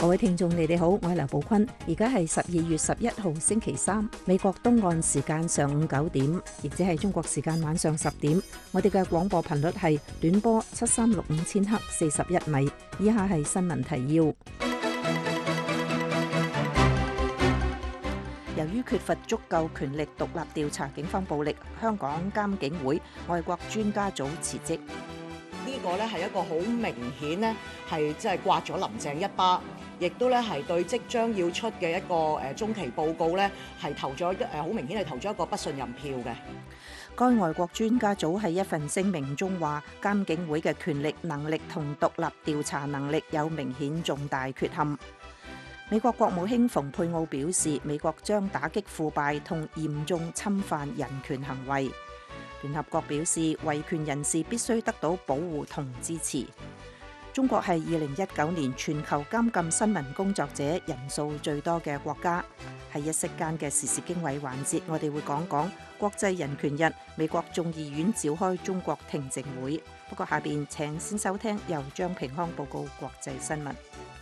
各位聽眾，你哋好，我係劉寶坤。而家係12月11號星期三，美國東岸時間上午9點，亦即係中國時間晚上10點。我哋嘅廣播頻率係短波7365千赫41米。以下係新聞提要。由於缺乏足夠權力獨立調查警方暴力，香港監警會外國專家組辭職。 呢個咧係一個好明顯咧，係即係刮咗林鄭一巴，亦都咧係對即將要出嘅一個中期報告咧係投咗好明顯係投咗一個不信任票嘅。 該外國專家組喺一份聲明中話，監警會嘅權力、能力同獨立調查能力有明顯重大缺陷。美國國務卿蓬佩奧表示，美國將打擊腐敗同嚴重侵犯人權行為。聯合國表示，維權人士必須得到保護同支持。中國係2019年全球監禁新聞工作者人數最多嘅國家。喺一息間嘅時事經緯環節，我哋會講講國際人權日，美國眾議院召開中國聽證會。不過下邊請先收聽由張平康報告國際新聞。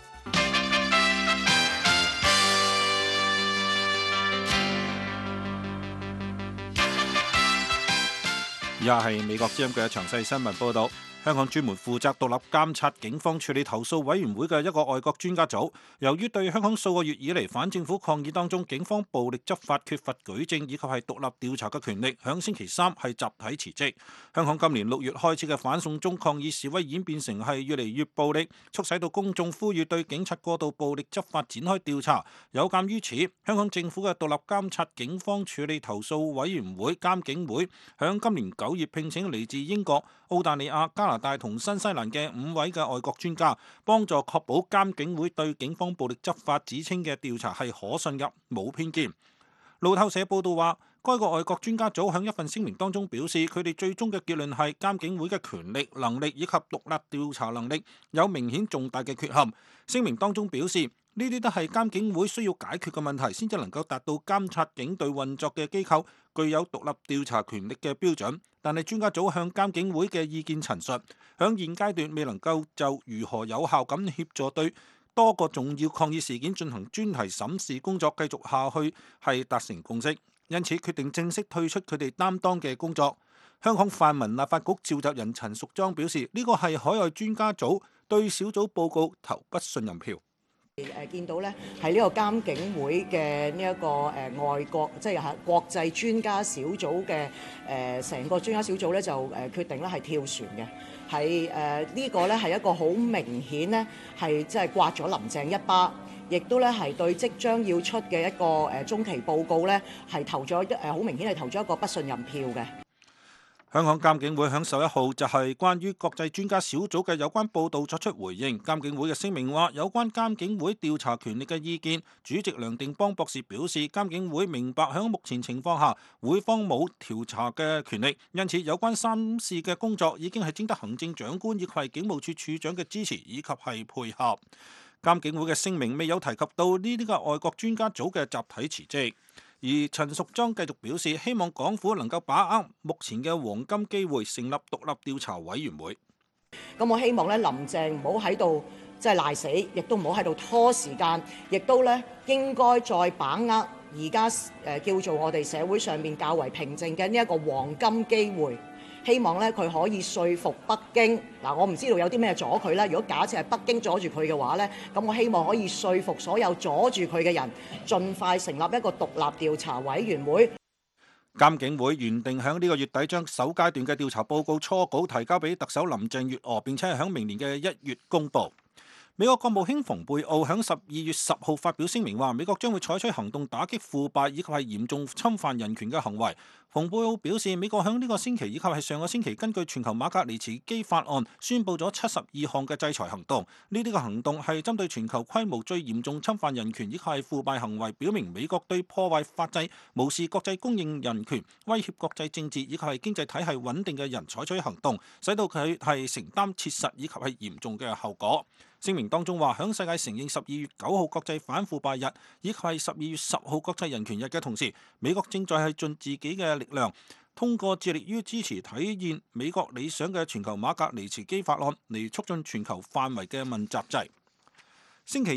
以下係美國之音嘅詳細新聞報導。香港專門負責獨立監察警方處理投訴委員會嘅一個外國專家組，由於對香港數個月以嚟反政府抗議當中警方暴力執法缺乏舉證以及係獨立調查嘅權力，響星期三係集體辭職。香港今年6月開始嘅反送中抗議示威演變成係越嚟越暴力，促使到公眾呼籲對警察過度暴力執法展開調查。有鑑於此，香港政府嘅獨立監察警方處理投訴委員會監警會響今年9月聘請嚟自英國、澳大利亞、加拿大同新西蘭嘅5位嘅外國專家，幫助確保監警會對警方暴力執法指稱嘅調查係可信嘅，冇偏見。路透社報道話，該個外國專家組喺一份聲明當中表示，佢哋最終嘅結論係監警會嘅權力、能力以及獨立調查能力有明顯重大嘅缺陷。聲明當中表示，呢啲都係監警會需要解決嘅問題，先至能夠達到監察警隊運作嘅機構具有獨立調查權力嘅標準。但係專家組向監警會嘅意見陳述，響現階段未能夠就如何有效咁協助對多個重要抗議事件進行專題審視工作繼續下去係達成共識，因此決定正式退出佢哋擔當嘅工作。香港泛民立法局召集人陳淑莊表示，呢個係海外專家組對小組報告投不信任票。 見到咧係呢個監警會嘅呢一個外國即係國際專家小組嘅成個專家小組咧就決定咧係跳船嘅，係呢個咧係一個好明顯咧係即係刮咗林鄭一巴，亦都咧係對即將要出嘅一個中期報告咧係投咗好明顯係投咗一個不信任票嘅。 香港監警會響11號就係關於國際專家小組嘅有關報導作出回應。監警會嘅聲明話，有關監警會調查權力嘅意見，主席梁定邦博士表示，監警會明白響目前情況下，會方冇調查嘅權力，因此有關審視嘅工作已經係徵得行政長官以及係警務處處長嘅支持以及係配合。監警會嘅聲明未有提及到呢啲嘅外國專家組嘅集體辭職。而陳淑莊繼續表示，希望港府能夠把握目前嘅黃金機會，成立獨立調查委員會。 咁我希望咧，林鄭唔好喺度即係賴死，亦都唔好喺度拖時間，亦都咧應該再把握而家叫做我哋社會上面較為平靜嘅呢一個黃金機會。希望咧佢可以說服北京嗱，我唔知道有啲咩阻佢啦。如果假設係北京阻住佢嘅話咧，咁我希望可以說服所有阻住佢嘅人，盡快成立一個獨立調查委員會。 監警會原定喺呢個月底將首階段嘅調查報告初稿提交俾特首林鄭月娥，並且係喺明年嘅1月公佈。美國國務卿蓬佩奧喺12月10號發表聲明話，美國將會採取行動打擊腐敗以及係嚴重侵犯人權嘅行為。蓬佩奧表示，美國喺呢個星期以及係上個星期根據全球馬格尼茨基法案宣布咗72項嘅制裁行動。呢啲嘅行動係針對全球規模最嚴重侵犯人權以及係腐敗行為，表明美國對破壞法制、無視國際公認人權、威脅國際政治以及係經濟體系穩定嘅人採取行動，使到佢係承擔切實以及係嚴重嘅後果。聲明當中話，響世界承認12月9號國際反腐敗日以及係12月10號國際人權日嘅同時，美國正在係盡自己嘅力量，通過致力於支持體現美國理想嘅全球馬格尼茨基法案嚟促進全球範圍嘅問責制。星期二，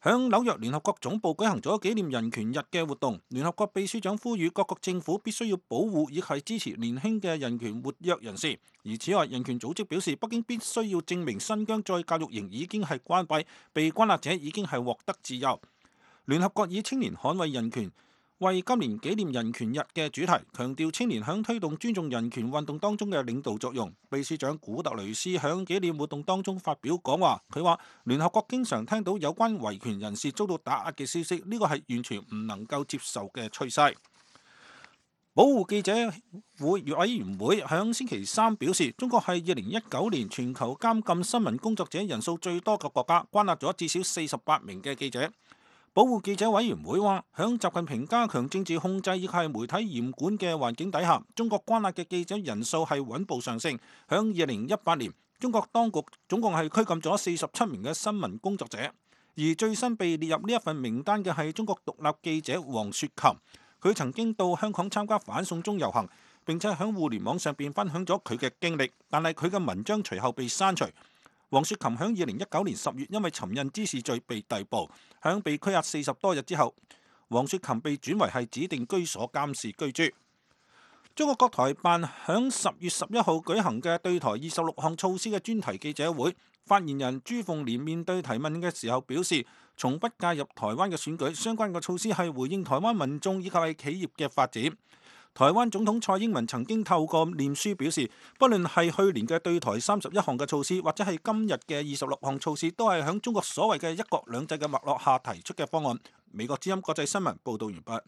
響紐約聯合國總部舉行咗紀念人權日嘅活動，聯合國秘書長呼籲各國政府必須要保護以及支持年輕嘅人權活躍人士。而此外，人權組織表示，北京必須要證明新疆再教育營已經係關閉，被關押者已經係獲得自由。聯合國以青年捍衛人權為今年紀念人權日嘅主題，強調青年響推動尊重人權運動當中嘅領導作用。秘書長古特雷斯響紀念活動當中發表講話，佢話聯合國經常聽到有關維權人士遭到打壓嘅消息，呢個係完全唔能夠接受嘅趨勢。保護記者會委員會響星期三表示，中國係2019年全球監禁新聞工作者人數最多嘅國家，關押咗至少48名嘅記者。保護記者委員會話，響習近平加強政治控制以及媒體嚴管嘅環境底下，中國關押嘅記者人數係穩步上升。響2018年，中國當局總共係拘禁咗47名嘅新聞工作者，而最新被列入呢一份名單嘅係中國獨立記者黃雪琴。佢曾經到香港參加反送中遊行，並且響互聯網上邊分享咗佢嘅經歷，但係佢嘅文章隨後被刪除。黃雪琴響2019年10月因為尋釁滋事罪被逮捕，響被拘押40多日之後，黃雪琴被轉為係指定居所監視居住。中國國台辦響10月11號舉行嘅對台26項措施嘅專題記者會，發言人朱鳳蓮面對提問嘅時候表示，從不介入台灣嘅選舉，相關嘅措施係回應台灣民眾以及係企業嘅發展。台灣總統蔡英文曾經透過臉書表示，不論係去年嘅對台31項嘅措施，或者係今日嘅26項措施，都係響中國所謂嘅一國兩制嘅脈絡下提出嘅方案。美國之音國際新聞報道完畢。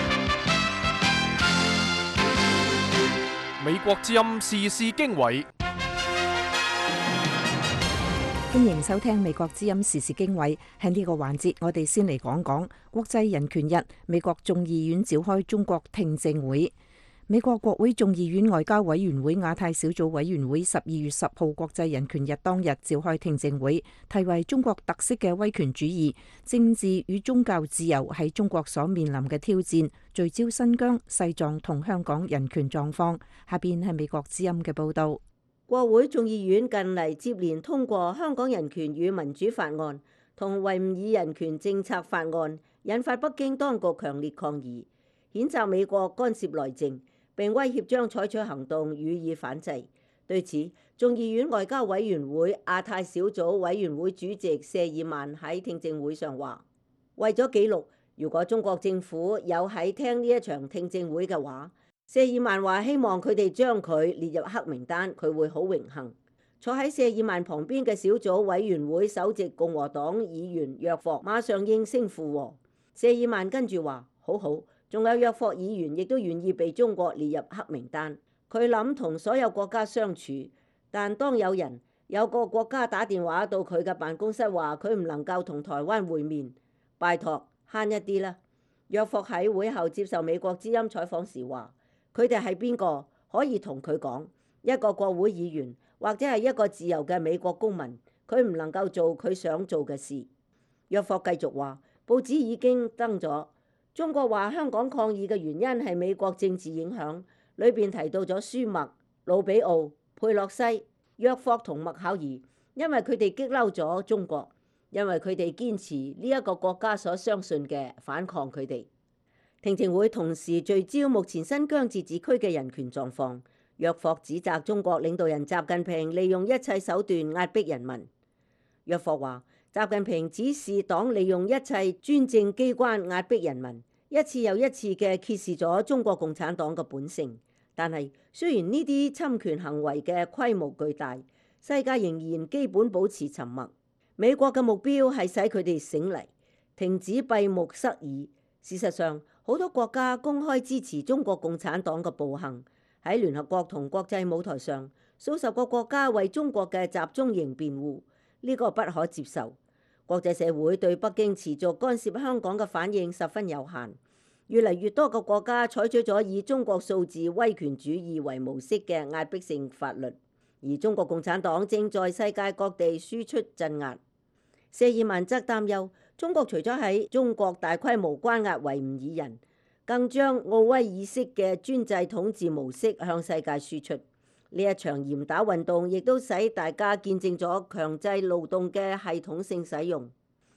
美國之音時事經緯， 歡迎收聽美國之音時事經緯。喺呢個環節，我哋先嚟講講國際人權日。美國眾議院召開中國聽證會。美國國會眾議院外交委員會亞太小組委員會12月10號國際人權日當日召開聽證會，題為中國特色嘅威權主義、政治與宗教自由喺中國所面臨嘅挑戰，聚焦新疆、西藏同香港人權狀況。下邊係美國之音嘅報道。 國會眾議院近嚟接連通過香港人權與民主法案同維吾爾人權政策法案，引發北京當局強烈抗議，譴責美國干涉內政，並威脅將採取行動予以反制。對此，眾議院外交委員會亞太小組委員會主席謝爾曼喺聽證會上話，為咗記錄，如果中國政府有喺聽呢一場聽證會嘅話，謝爾曼話希望佢哋將佢列入黑名單，佢會好榮幸。坐喺謝爾曼旁邊嘅小組委員會首席共和黨議員約霍馬上應聲附和。謝爾曼跟住話，好好。仲有約霍議員亦都願意被中國列入黑名單。佢諗同所有國家相處，但當有個國家打電話到佢嘅辦公室話佢唔能夠同台灣會面，拜託慳一啲啦。約霍喺會後接受美國之音採訪時話，佢哋係邊個可以同佢講？一個國會議員或者係一個自由嘅美國公民，佢唔能夠做佢想做嘅事。約霍繼續話，報紙已經登咗。中國話香港抗議嘅原因係美國政治影響，裏邊提到咗舒默、魯比奧、佩洛西、約霍同麥考爾，因為佢哋激嬲咗中國，因為佢哋堅持呢一個國家所相信嘅，反抗佢哋。聽證會同時聚焦目前新疆自治區嘅人權狀況。約霍指責中國領導人習近平利用一切手段壓迫人民。約霍話，習近平指示黨利用一切專政機關壓迫人民，一次又一次嘅揭示咗中國共產黨嘅本性。但係雖然呢啲侵權行為嘅規模巨大，世界仍然基本保持沉默。美國嘅目標係使佢哋醒嚟，停止閉目塞耳。事實上，好多國家公開支持中國共產黨嘅暴行。喺聯合國同國際舞台上，數十個國家為中國嘅集中營辯護，呢個不可接受。國際社會對北京持續干涉香港嘅反應十分有限，越嚟越多個國家採取咗以中國數字威權主義為模式嘅壓迫性法律，而中國共產黨正在世界各地輸出鎮壓。謝爾曼則擔憂，中國除咗喺中國大規模關押維吾爾人，更將奧威爾式嘅專制統治模式向世界輸出。呢一場嚴打運動亦都使大家見證咗強制勞動嘅系統性使用。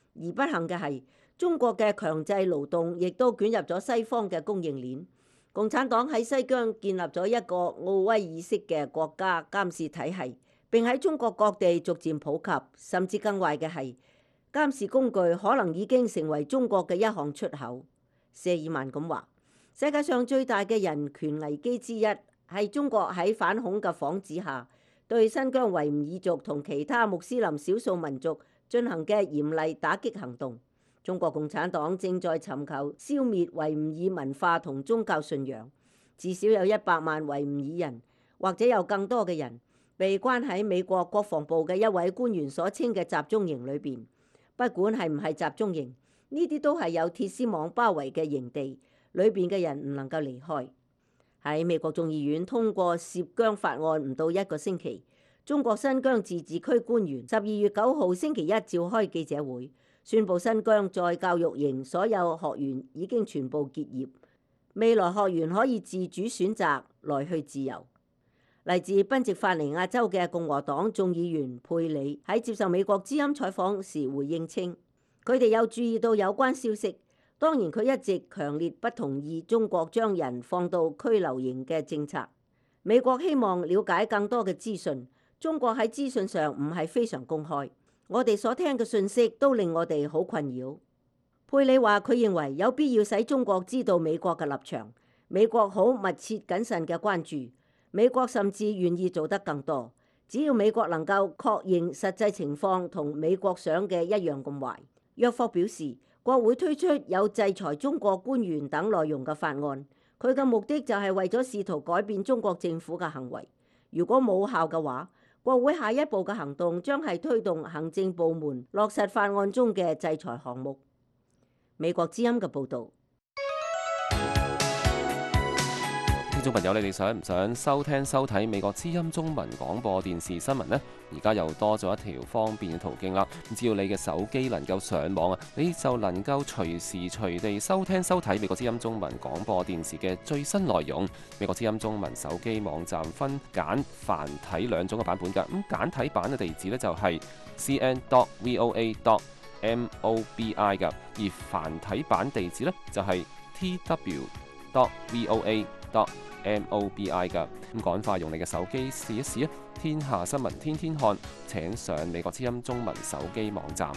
而不幸嘅係，中國嘅強制勞動亦都捲入咗西方嘅供應鏈。共產黨喺西疆建立咗一個奧威爾式嘅國家監視體系，並喺中國各地逐漸普及。甚至更壞嘅係，監視工具可能已經成為中國嘅一項出口。謝爾曼咁話：世界上最大嘅人權危機之一係中國喺反恐嘅幌子下，對新疆維吾爾族同其他穆斯林少數民族進行嘅嚴厲打擊行動。中國共產黨正在尋求消滅維吾爾文化同宗教信仰，至少有100萬維吾爾人，或者有更多嘅人，被關喺美國國防部嘅一位官員所稱嘅集中營裏邊。不管係唔係集中營，呢啲都係有鐵絲網包圍嘅營地，裏邊嘅人唔能夠離開。喺美國眾議院通過涉疆法案唔到1個星期，中國新疆自治區官員12月9號星期一召開記者會，宣布新疆在教育營所有學員已經全部結業，未來學員可以自主選擇來去自由。嚟自賓夕法尼亞州嘅共和黨眾議員佩里喺接受美國之音採訪時回應稱，佢哋有注意到有關消息，當然佢一直強烈不同意中國將人放到拘留營嘅政策。美國希望了解更多嘅資訊，中國喺資訊上唔係非常公開。我哋所聽嘅信息都令我哋好困擾。佩里話佢認為有必要使中國知道美國嘅立場，美國好密切謹慎嘅關注，美國甚至願意做得更多，只要美國能夠確認實際情況同美國想嘅一樣咁壞。約霍表示，國會推出有制裁中國官員等內容嘅法案，佢嘅目的就係為咗試圖改變中國政府嘅行為。如果冇效嘅話，國會下一步嘅行動將係推動行政部門落實法案中嘅制裁項目。美國之音嘅報導。 聽眾朋友，你哋想唔想收聽收睇美國之音中文廣播電視新聞呢？而家又多咗一條方便嘅途徑啦！只要你嘅手機能夠上網啊，你就能夠隨時隨地收聽收睇美國之音中文廣播電視嘅最新內容。美國之音中文手機網站分簡繁體兩種嘅版本㗎。咁簡體版嘅地址呢，就係 cn.voa.mobi 㗎，而繁體版地址呢，就係 tw.voa.mobi 㗎。咁趕快用你嘅手機試一試啊！天下新聞天天看，請上美國之音中文手機網站。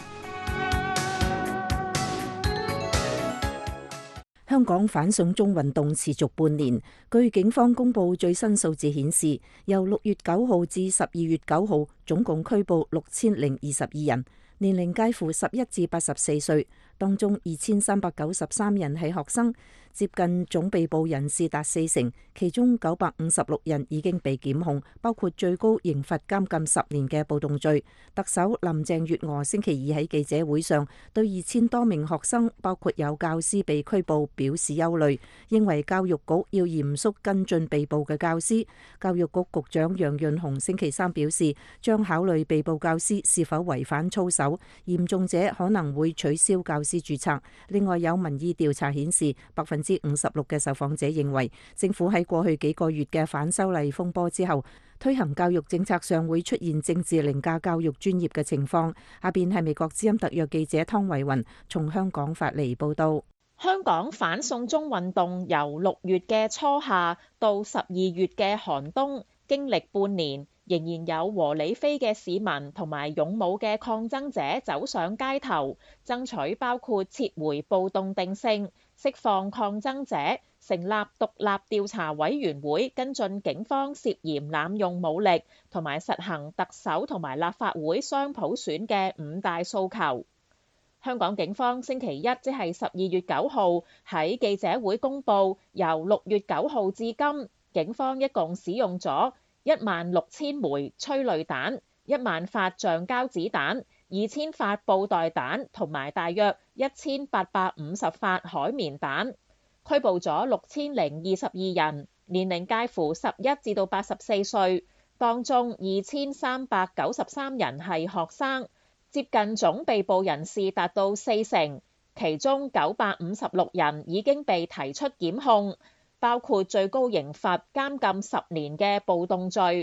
香港反送中運動持續半年，據警方公布最新數字顯示，由6月9號至12月9號，總共拘捕6022人，年齡介乎11至84歲，當中2393人係學生，接近總被捕人士達40%，其中956人已經被檢控，包括最高刑罰監禁10年嘅暴動罪。特首林鄭月娥星期二喺記者會上對2000多名學生，包括有教師被拘捕表示憂慮，認為教育局要嚴肅跟進被捕嘅教師。教育局局長楊潤雄星期三表示，將考慮被捕教師是否違反操守，嚴重者可能會取消教師註冊。另外有民意調查顯示，56%嘅受訪者認為政府喺過去幾個月嘅反修例風波之後，推行教育政策上會出現政治凌駕教育專業嘅情況。下邊係美國之音特約記者湯慧雲從香港發嚟報道。 香港反送中運動由6月嘅初夏到12月嘅寒冬，經歷半年，仍然有和理非嘅市民同埋勇武嘅抗爭者走上街頭，爭取包括撤回暴動定性、釋放抗爭者、成立獨立調查委員會跟進警方涉嫌濫用武力，同埋實行特首同埋立法會雙普選嘅5大訴求。香港警方星期一即係12月9號喺記者會公佈，由6月9號至今，警方一共使用咗16000枚催淚彈、1萬發橡膠子彈、2000發布袋彈同埋大約1850發海綿彈，拘捕咗6022人，年齡介乎11至到84歲，當中2393人係學生，接近總被捕人士達到40%，其中956人已經被提出檢控，包括最高刑罰監禁10年嘅暴動罪。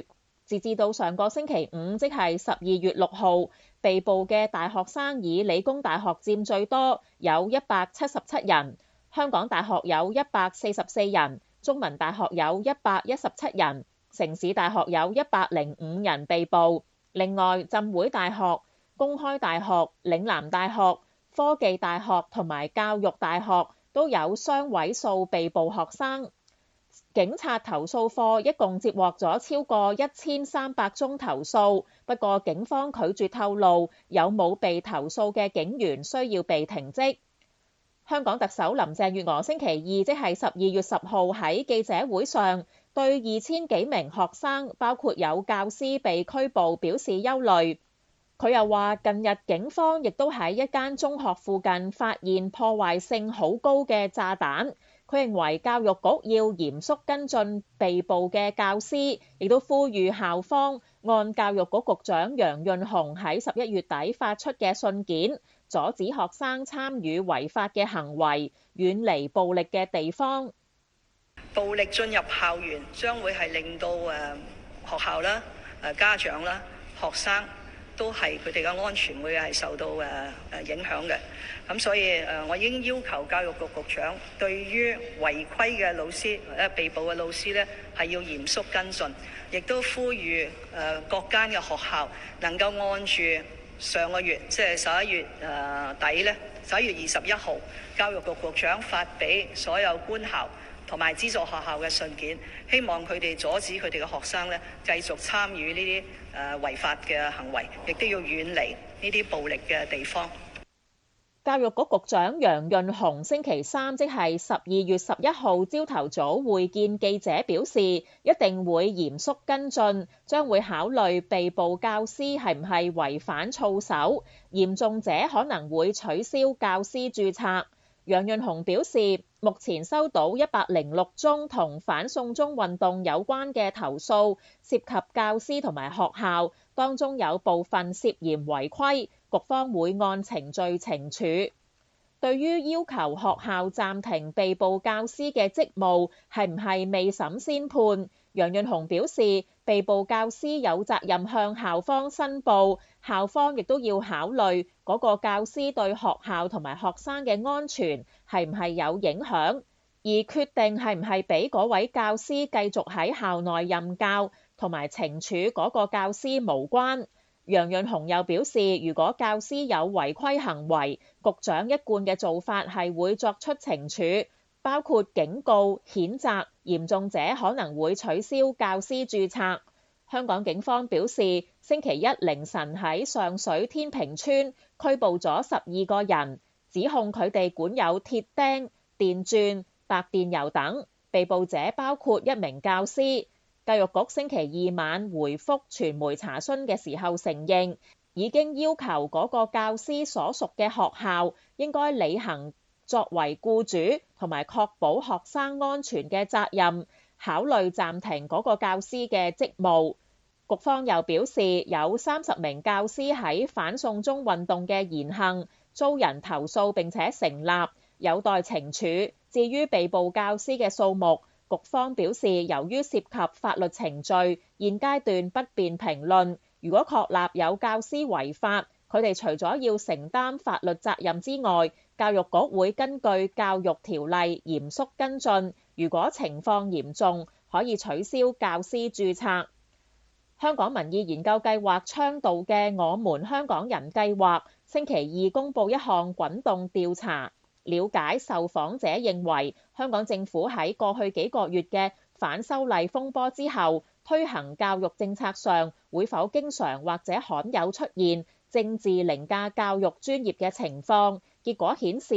截至到上個星期五，即係12月6號，被捕嘅大學生以理工大學佔最多，有177人；香港大學有144人；中文大學有117人；城市大學有105人被捕。另外，浸會大學、公開大學、嶺南大學、科技大學同埋教育大學都有雙位數被捕學生。警察投訴課一共接獲咗超過1300宗投訴，不過警方拒絕透露有冇被投訴嘅警員需要被停職。香港特首林鄭月娥星期二，即係12月10號喺記者會上，對2000幾名學生，包括有教師被拘捕表示憂慮。佢又話，近日警方亦都喺一間中學附近發現破壞性好高嘅炸彈。佢認為教育局要嚴肅跟進被捕嘅教師，亦都呼籲校方按教育局局長楊潤雄喺11月底發出嘅信件，阻止學生參與違法嘅行為，遠離暴力嘅地方。 暴力進入校園將會係令到學校啦、家長啦、學生都係佢哋嘅安全會係受到影響嘅。咁所以我已經要求教育局局長對於違規嘅老師或者被捕嘅老師呢，係要嚴肅跟進，亦都呼籲各間嘅學校能夠按住上個月即係11月底呢，11月21號教育局局長發俾所有官校同埋資助學校嘅信件，希望佢哋阻止佢哋嘅學生呢繼續參與呢啲違法嘅行為，亦都要遠離呢啲暴力嘅地方。 教育局局長楊潤雄星期三，即係12月11號朝頭早會見記者，表示一定會嚴肅跟進，將會考慮被捕教師係唔係違反操守，嚴重者可能會取消教師註冊。楊潤雄表示，目前收到106宗同反送中運動有關嘅投訴，涉及教師同埋學校，當中有部分涉嫌違規，局方會按程序懲處。對於要求學校暫停被捕教師嘅職務係唔係未審先判，楊潤雄表示，被捕教師有責任向校方申報，校方亦都要考慮嗰個教師對學校同埋學生嘅安全係唔係有影響，而決定係唔係俾嗰位教師繼續喺校內任教同埋懲處嗰個教師無關。楊潤雄又表示，如果教師有違規行為，局長一貫嘅做法係會作出懲處，包括警告、譴責，嚴重者可能會取消教師註冊。香港警方表示，星期一凌晨喺上水天平村拘捕咗12個人，指控佢哋管有鐵釘、電鑽、白電油等。被捕者包括一名教師。教育局星期二晚回覆傳媒查詢嘅時候承認，已經要求嗰個教師所屬嘅學校應該履行作為僱主同埋確保學生安全嘅責任，考慮暫停嗰個教師嘅職務。局方又表示，有30名教師喺反送中運動嘅言行遭人投訴並且成立，有待懲處。至於被捕教師嘅數目，局方表示，由於涉及法律程序，現階段不便評論。如果確立有教師違法，佢哋除咗要承擔法律責任之外，教育局會根據教育條例嚴肅跟進。如果情況嚴重，可以取消教師註冊。香港民意研究計劃倡導嘅我們香港人計劃，星期二公佈一項滾動調查。了解受訪者認為，香港政府喺過去幾個月嘅反修例風波之後，推行教育政策上會否經常或者罕有出現政治凌駕教育專業嘅情況？結果顯示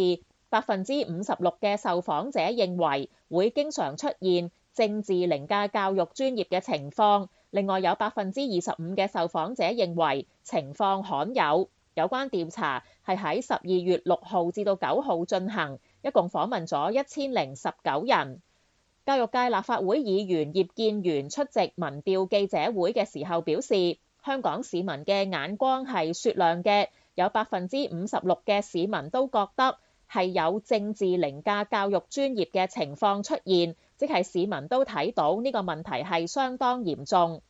，56%嘅受訪者認為會經常出現政治凌駕教育專業嘅情況，另外有25%嘅受訪者認為情況罕有。有關調查係喺12月6號至到9號進行，一共訪問咗1019人。教育界立法會議員葉建源出席民調記者會嘅時候表示，香港市民嘅眼光係雪亮嘅，有56%嘅市民都覺得係有政治凌駕教育專業嘅情況出現，即係市民都睇到呢個問題係相當嚴重。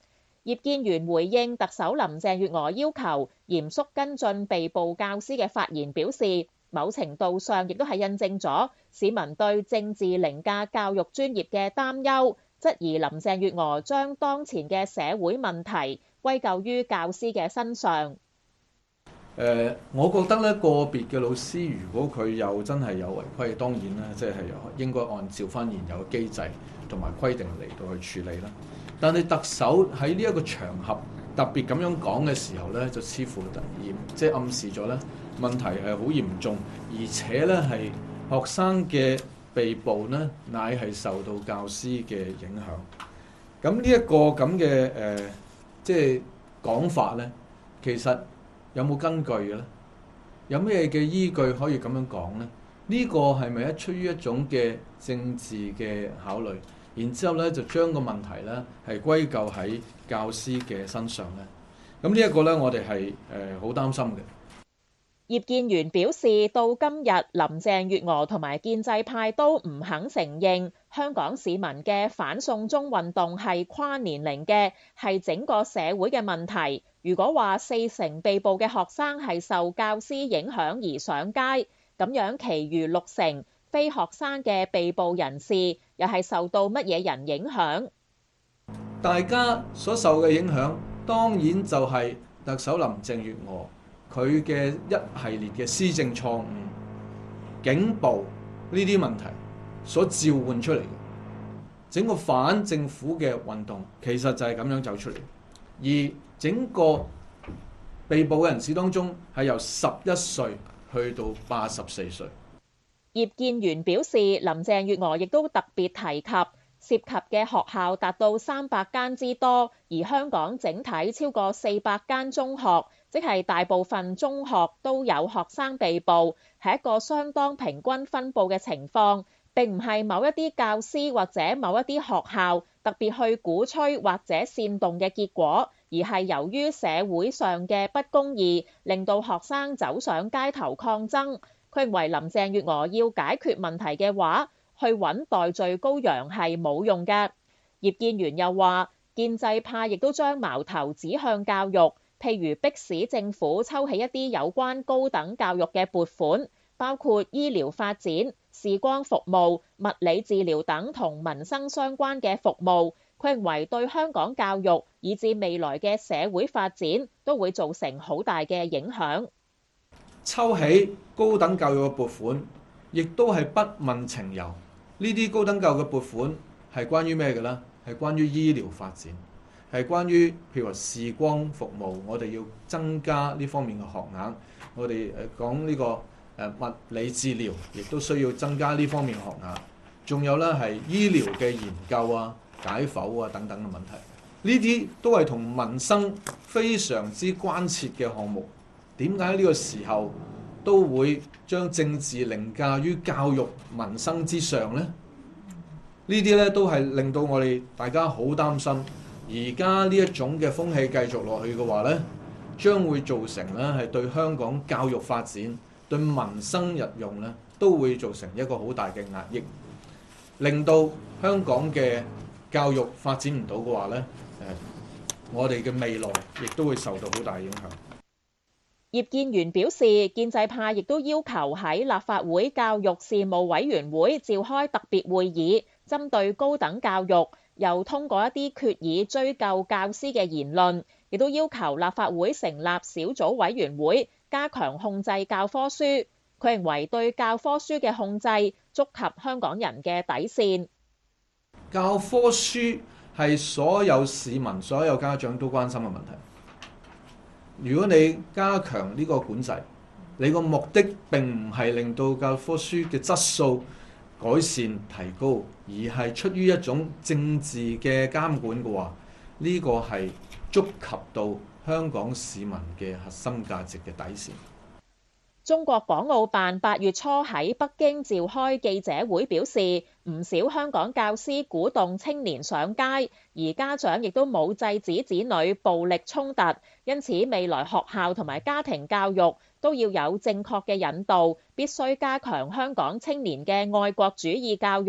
葉建源回應特首林鄭月娥要求嚴肅跟進被捕教師嘅發言表示，某程度上亦都係印證咗市民對政治凌駕教育專業嘅擔憂，質疑林鄭月娥將當前嘅社會問題歸咎於教師嘅身上。 我覺得咧，個別嘅老師如果佢又真係有違規，當然咧即係應該按照翻現有嘅機制同埋規定嚟到去處理啦。但係特首喺呢一個場合特別咁樣講嘅時候咧，就似乎即係暗示咗咧問題係好嚴重，而且咧係學生嘅被捕呢，乃係受到教師嘅影響。咁呢一個咁嘅即係講法咧，其實有冇根據嘅咧？有咩嘅依據可以咁樣講咧？呢個係咪出於一種嘅政治嘅考慮？然之後咧就將個問題咧係歸咎喺教師嘅身上咧？咁呢一個咧，我哋係好擔心嘅。 葉建源表示，到今日林鄭月娥同埋建制派都唔肯承認香港市民嘅反送中運動係跨年齡嘅，係整個社會嘅問題。如果話40%被捕嘅學生係受教師影響而上街，咁樣其餘60%非學生嘅被捕人士又係受到乜嘢人影響？ 大家所受嘅影響當然就係特首林鄭月娥佢嘅一系列嘅施政錯誤、警暴呢啲問題所召喚出嚟嘅，整個反政府嘅運動其實就係咁樣走出嚟。而整個被捕嘅人士當中係由11歲去到84歲。 葉建源表示，林鄭月娥亦都特別提及涉及嘅學校達到300間之多，而香港整體超過400間中學，即係大部分中學都有學生被捕，係一個相當平均分佈嘅情況，並唔係某一啲教師或者某一啲學校特別去鼓吹或者煽動嘅結果，而係由於社會上嘅不公義，令到學生走上街頭抗爭。佢認為林鄭月娥要解決問題嘅話，去揾代罪羔羊係冇用嘅。葉建源又話，建制派亦都將矛頭指向教育，譬如迫使政府抽起一啲有關高等教育嘅撥款，包括醫療發展、視光服務、物理治療等同民生相關嘅服務。佢認為對香港教育以至未來嘅社會發展都會造成好大嘅影響。 抽起高等教育嘅撥款，亦都係不問情由。呢啲高等教育嘅撥款係關於咩嘅呢？係關於醫療發展，係關於譬如話視光服務，我哋要增加呢方面嘅學額。我哋講呢個物理治療，亦都需要增加呢方面嘅學額。仲有咧係醫療嘅研究啊、解剖啊等等嘅問題，呢啲都係同民生非常之關切嘅項目。點解呢個時候都會將政治凌駕於教育民生之上呢？呢啲咧都係令到我哋大家好擔心。而家呢一種嘅風氣繼續落去嘅話咧，將會造成咧係對香港教育發展、對民生日用咧都會造成一個好大嘅壓抑，令到香港嘅教育發展唔到嘅話咧，我哋嘅未來亦都會受到好大影響。 葉建源表示，建制派亦都要求喺立法會教育事務委員會召開特別會議，針對高等教育，又通過一啲決議追究教師嘅言論，亦都要求立法會成立小組委員會，加強控制教科書。佢認為對教科書嘅控制觸及香港人嘅底線。 教科書係所有市民、所有家長都關心嘅問題。如果你加強呢個管制，你個目的並唔係令到教科書嘅質素改善提高，而係出於一種政治嘅監管嘅話，呢個係觸及到香港市民嘅核心價值嘅底線。 中國港澳辦8月初喺北京召開記者會，表示唔少香港教師鼓動青年上街，而家長亦都冇制止子女暴力衝突，因此未來學校同埋家庭教育都要有正確嘅引導，必須加強香港青年嘅愛國主義教育，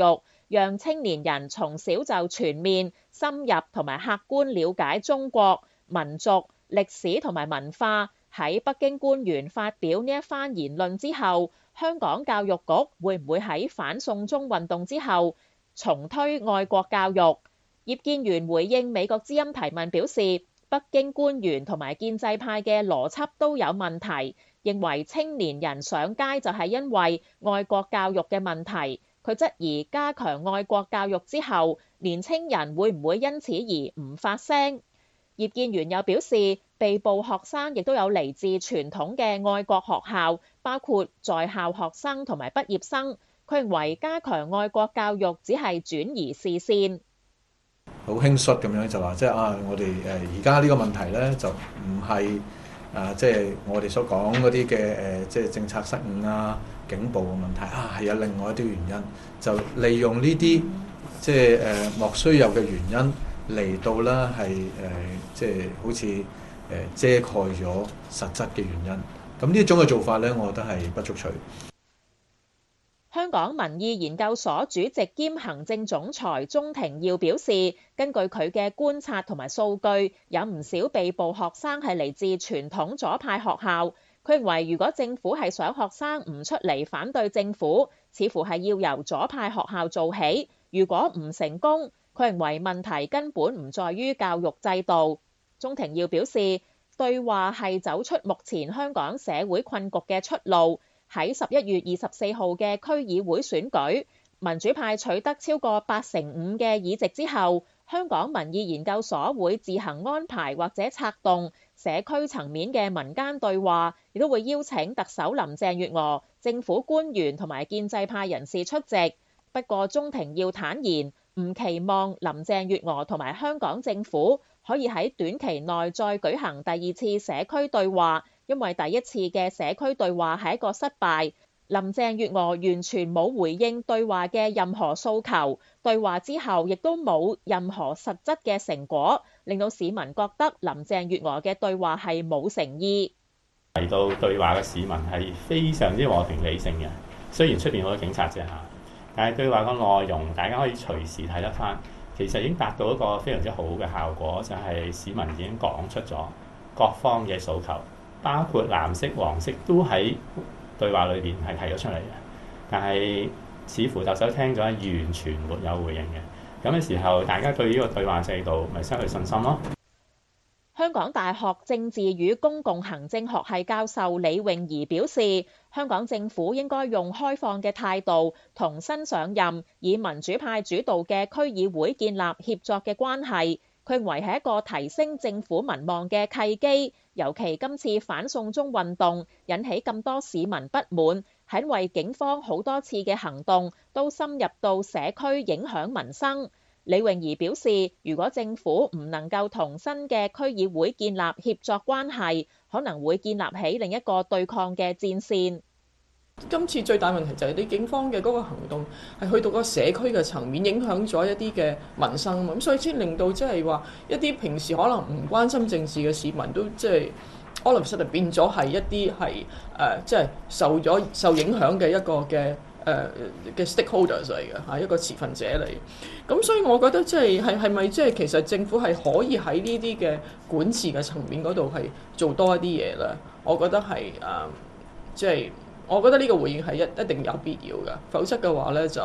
讓青年人從小就全面、深入同埋客觀了解中國民族歷史同埋文化。喺北京官員發表呢一番言論之後，香港教育局會唔會喺反送中運動之後重推愛國教育？葉建源回應美國之音提問表示，北京官員同埋建制派嘅邏輯都有問題，認為青年人上街就係因為愛國教育嘅問題。佢質疑加強愛國教育之後，年青人會唔會因此而唔發聲？葉建源又表示，被捕學生亦都有嚟自傳統嘅愛國學校，包括在校學生同埋畢業生。佢認為加強愛國教育只係轉移視線， 好輕率咁樣就話即係我哋而家呢個問題咧就唔係即係我哋所講嗰啲嘅即係政策失誤啊、警暴嘅問題係有另外一啲原因，就利用呢啲即係莫須有嘅原因嚟到啦係即係好似遮蓋咗實質嘅原因。咁呢種嘅做法咧，我覺得係不足取。 香港民意研究所主席兼行政總裁鍾庭耀表示，根據佢嘅觀察同埋數據，有唔少被捕學生係嚟自傳統左派學校。佢認為，如果政府係想學生唔出嚟反對政府，似乎係要由左派學校做起。如果唔成功，佢認為問題根本唔在於教育制度。鍾庭耀表示，對話係走出目前香港社會困局嘅出路。喺11月24號嘅區議會選舉，民主派取得超過85%嘅議席之後，香港民意研究所會自行安排或者策動社區層面嘅民間對話，亦都會邀請特首林鄭月娥、政府官員同埋建制派人士出席。不過鍾庭耀坦言，唔期望林鄭月娥同埋香港政府可以喺短期內再舉行第二次社區對話，因為第一次嘅社區對話係一個失敗。林鄭月娥完全冇回應對話嘅任何訴求，對話之後亦都冇任何實質嘅成果，令到市民覺得林鄭月娥嘅對話係冇誠意。 提到對話嘅市民係非常之和平理性嘅，雖然出邊好多警察啫嚇，但係對話個內容大家可以隨時睇得返，其實已經達到一個非常之好嘅效果，就係市民已經講出咗各方嘅訴求，包括藍色、黃色都喺對話裏邊係提咗出嚟嘅，但係似乎特首聽咗完全沒有回應嘅，咁嘅時候大家對呢個對話制度咪失去信心咯。 香港大學政治與公共行政學系教授李詠怡表示，香港政府應該用開放嘅態度同新上任以民主派主導嘅區議會建立協作嘅關係。佢認為係一個提升政府民望嘅契機，尤其今次反送中運動引起咁多市民不滿，係因為警方好多次嘅行動都深入到社區，影響民生。李詠怡表示，如果政府唔能夠同新嘅區議會建立協作關係，可能會建立起另一個對抗嘅戰線。 今次最大問題就係啲警方嘅嗰個行動係去到個社區嘅層面，影響咗一啲嘅民生，咁所以先令到即係話一啲平時可能唔關心政治嘅市民都即係 all of a sudden 變咗係一啲係即係受影響嘅一個嘅嘅 stakeholders 嚟嘅嚇，一個持份者嚟。咁所以我覺得即係咪即係其實政府係可以喺呢啲嘅管治嘅層面嗰度係做多一啲嘢咧？我覺得係即係。我覺得呢個回應係一定有必要嘅，否則嘅話咧就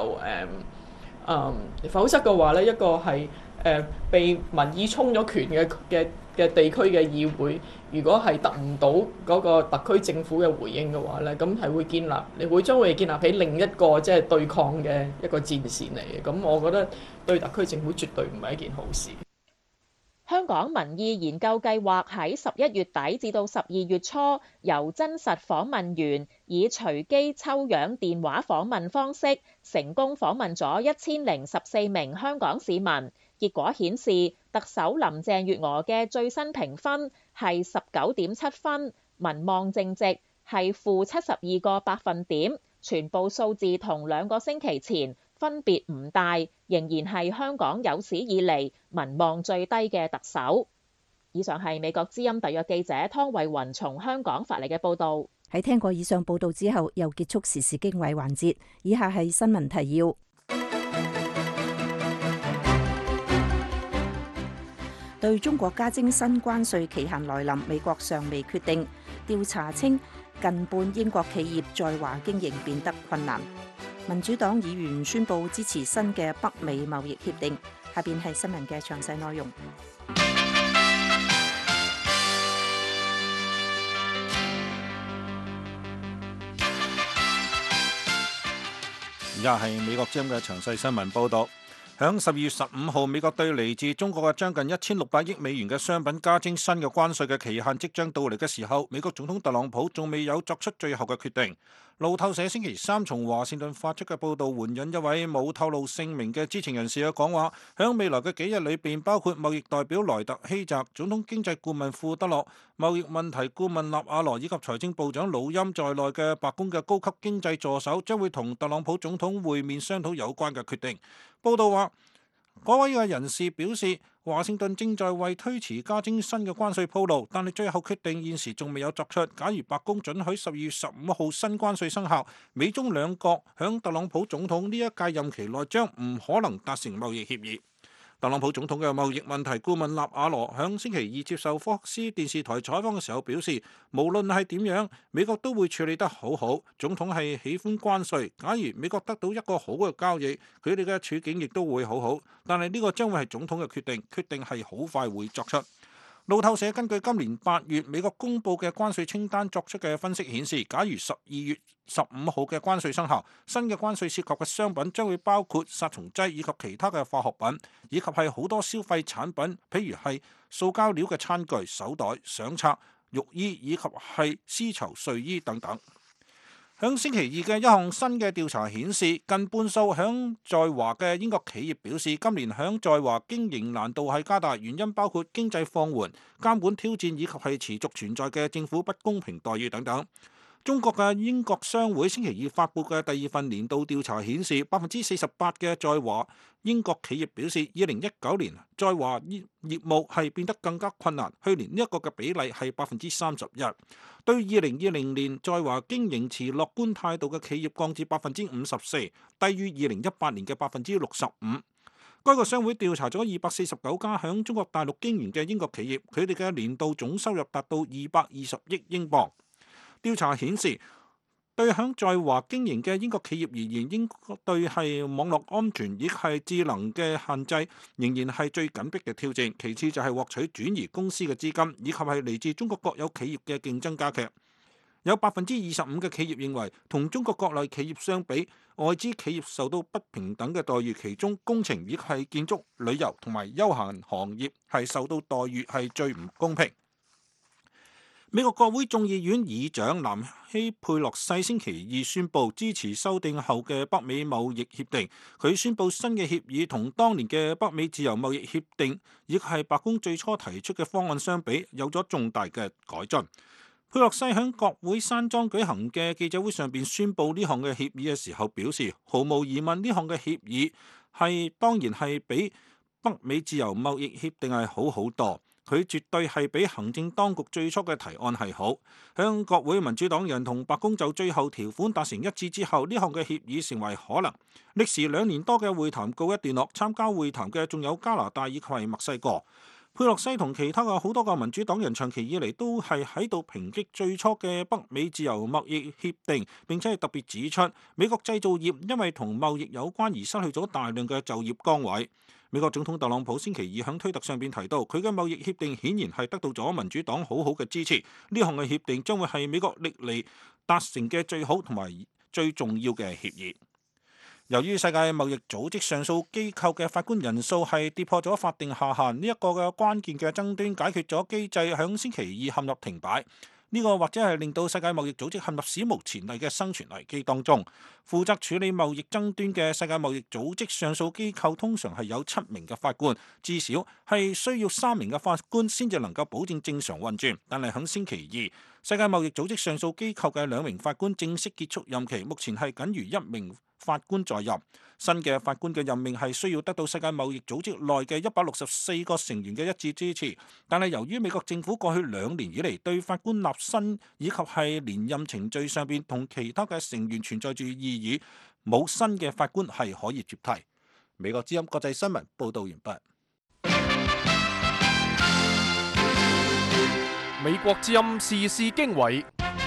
否則嘅話咧一個係被民意充咗權嘅地區嘅議會，如果係得唔到嗰個特區政府嘅回應嘅話咧，咁係會將會建立起另一個即係對抗嘅一個戰線嚟嘅。咁我覺得對特區政府絕對唔係一件好事。 香港民意研究計劃喺11月底至到12月初，由真實訪問員以隨機抽樣電話訪問方式，成功訪問咗1014名香港市民。結果顯示，特首林鄭月娥嘅最新評分係19.7分，民望淨值係-72個百分點，全部數字同2個星期前分別唔大，仍然係香港有史以嚟民望最低嘅特首。以上係美國之音特約記者湯慧雲從香港發嚟嘅報導。 喺聽過以上報導之後，又結束時事經緯環節。以下係新聞提要。 對中國加徵新關稅期限來臨，美國尚未決定。調查稱，近半英國企業在華經營變得困難。民主黨議員宣布支持新嘅北美貿易協定。下邊係新聞嘅詳細內容。 而家係美國之音嘅詳細新聞報導。響12月15號，美國對嚟自中國嘅將近1600億美元嘅商品加徵新嘅關稅嘅期限即將到嚟嘅時候，美國總統特朗普仲未有作出最後嘅決定。路透社星期三從華盛頓發出嘅報導援引一位冇透露姓名嘅知情人士嘅講話，響未來嘅幾日裏邊，包括貿易代表萊特希澤、總統經濟顧問庫德洛、貿易問題顧問納瓦羅以及財政部長魯欽在內嘅白宮嘅高級經濟助手將會同特朗普總統會面商討有關嘅決定。報道話，嗰位嘅人士表示，華盛頓正在為推遲加徵新嘅關稅鋪路，但係最後決定現時仲未有作出。假如白宮准許12月15號新關稅生效，美中兩國響特朗普總統呢一屆任期內將唔可能達成貿易協議。特朗普總統嘅貿易問題顧問納瓦羅響星期二接受福克斯電視台採訪嘅時候表示，無論係點樣，美國都會處理得好好。總統係喜歡關稅，假如美國得到一個好嘅交易，佢哋嘅處境亦都會好好。但係呢個將會係總統嘅決定係好快會作出。路透社根據今年8月美國公佈嘅關稅清單作出嘅分析顯示，假如12月15號嘅關稅生效，新嘅關稅涉及嘅商品將會包括殺蟲劑以及其他嘅化學品，以及係好多消費產品，譬如係塑膠料嘅餐具、手袋、相冊、浴衣以及係絲綢睡衣等等。響星期二嘅一項新嘅調查顯示，近半數響在華嘅英國企業表示，今年響在華經營難度係加大，原因包括經濟放緩、監管挑戰以及係持續存在嘅政府不公平待遇等等。中國嘅英國商會星期二發布嘅第2份年度調查顯示，48%嘅在華英國企業表示，2019年在華業務係變得更加困難。去年呢一個嘅比例係31%。對2020年在華經營持樂觀態度嘅企業降至54%，低於2018年嘅65%。該個商會調查咗249家響中國大陸經營嘅英國企業，佢哋嘅年度總收入達到220億英鎊。調查顯示，對響在華經營嘅英國企業而言，應對係網絡安全以及係智能嘅限制，仍然係最緊迫嘅挑戰。其次就係獲取轉移公司嘅資金，以及係嚟自中國國有企業嘅競爭加劇。有25%嘅企業認為，同中國國內企業相比，外資企業受到不平等嘅待遇，其中工程以及係建築、旅遊同埋休閒行業係受到待遇係最唔公平。美國國會眾議院議長南希佩洛西星期二宣布支持修訂後嘅北美貿易協定。佢宣布新嘅協議同當年嘅北美自由貿易協定，以及係白宮最初提出嘅方案相比，有咗重大嘅改進。佩洛西喺國會山莊舉行嘅記者會上邊宣布呢項嘅協議嘅時候表示，毫無疑問呢項嘅協議當然係比北美自由貿易協定係好好多。佢絕對係比行政當局最初嘅提案係好。響國會民主黨人同白宮就最後條款達成一致之後，呢項嘅協議成為可能。歷時2年多嘅會談告一段落，參加會談嘅仲有加拿大以及係墨西哥。佩洛西同其他嘅好多個民主黨人長期以嚟都係喺度抨擊最初嘅北美自由貿易協定，並且係特別指出美國製造業因為同貿易有關而失去咗大量嘅就業崗位。美國總統特朗普星期二喺推特上邊提到，佢嘅貿易協定顯然係得到咗民主黨好好嘅支持。呢項嘅協定將會係美國歷嚟達成嘅最好同埋最重要嘅協議。由於世界貿易組織上訴機構嘅法官人數係跌破咗法定下限，呢一個嘅關鍵嘅爭端解決咗機制響星期二陷入停擺。呢個或者係令到世界貿易組織陷入史無前例嘅生存危機當中。負責處理貿易爭端嘅世界貿易組織上訴機構通常係有7名嘅法官，至少係需要3名嘅法官先至能夠保證正常運轉。但係喺星期二，世界貿易組織上訴機構嘅2名法官正式結束任期，目前係僅餘1名法官在任。新嘅法官嘅任命係需要得到世界貿易組織內嘅164個成員嘅一致支持，但係由於美國政府過去2年以嚟對法官立新以及係連任程序上邊同其他嘅成員存在住異議，冇新嘅法官係可以接替。美國之音國際新聞報導完畢。 美國之音時事經緯，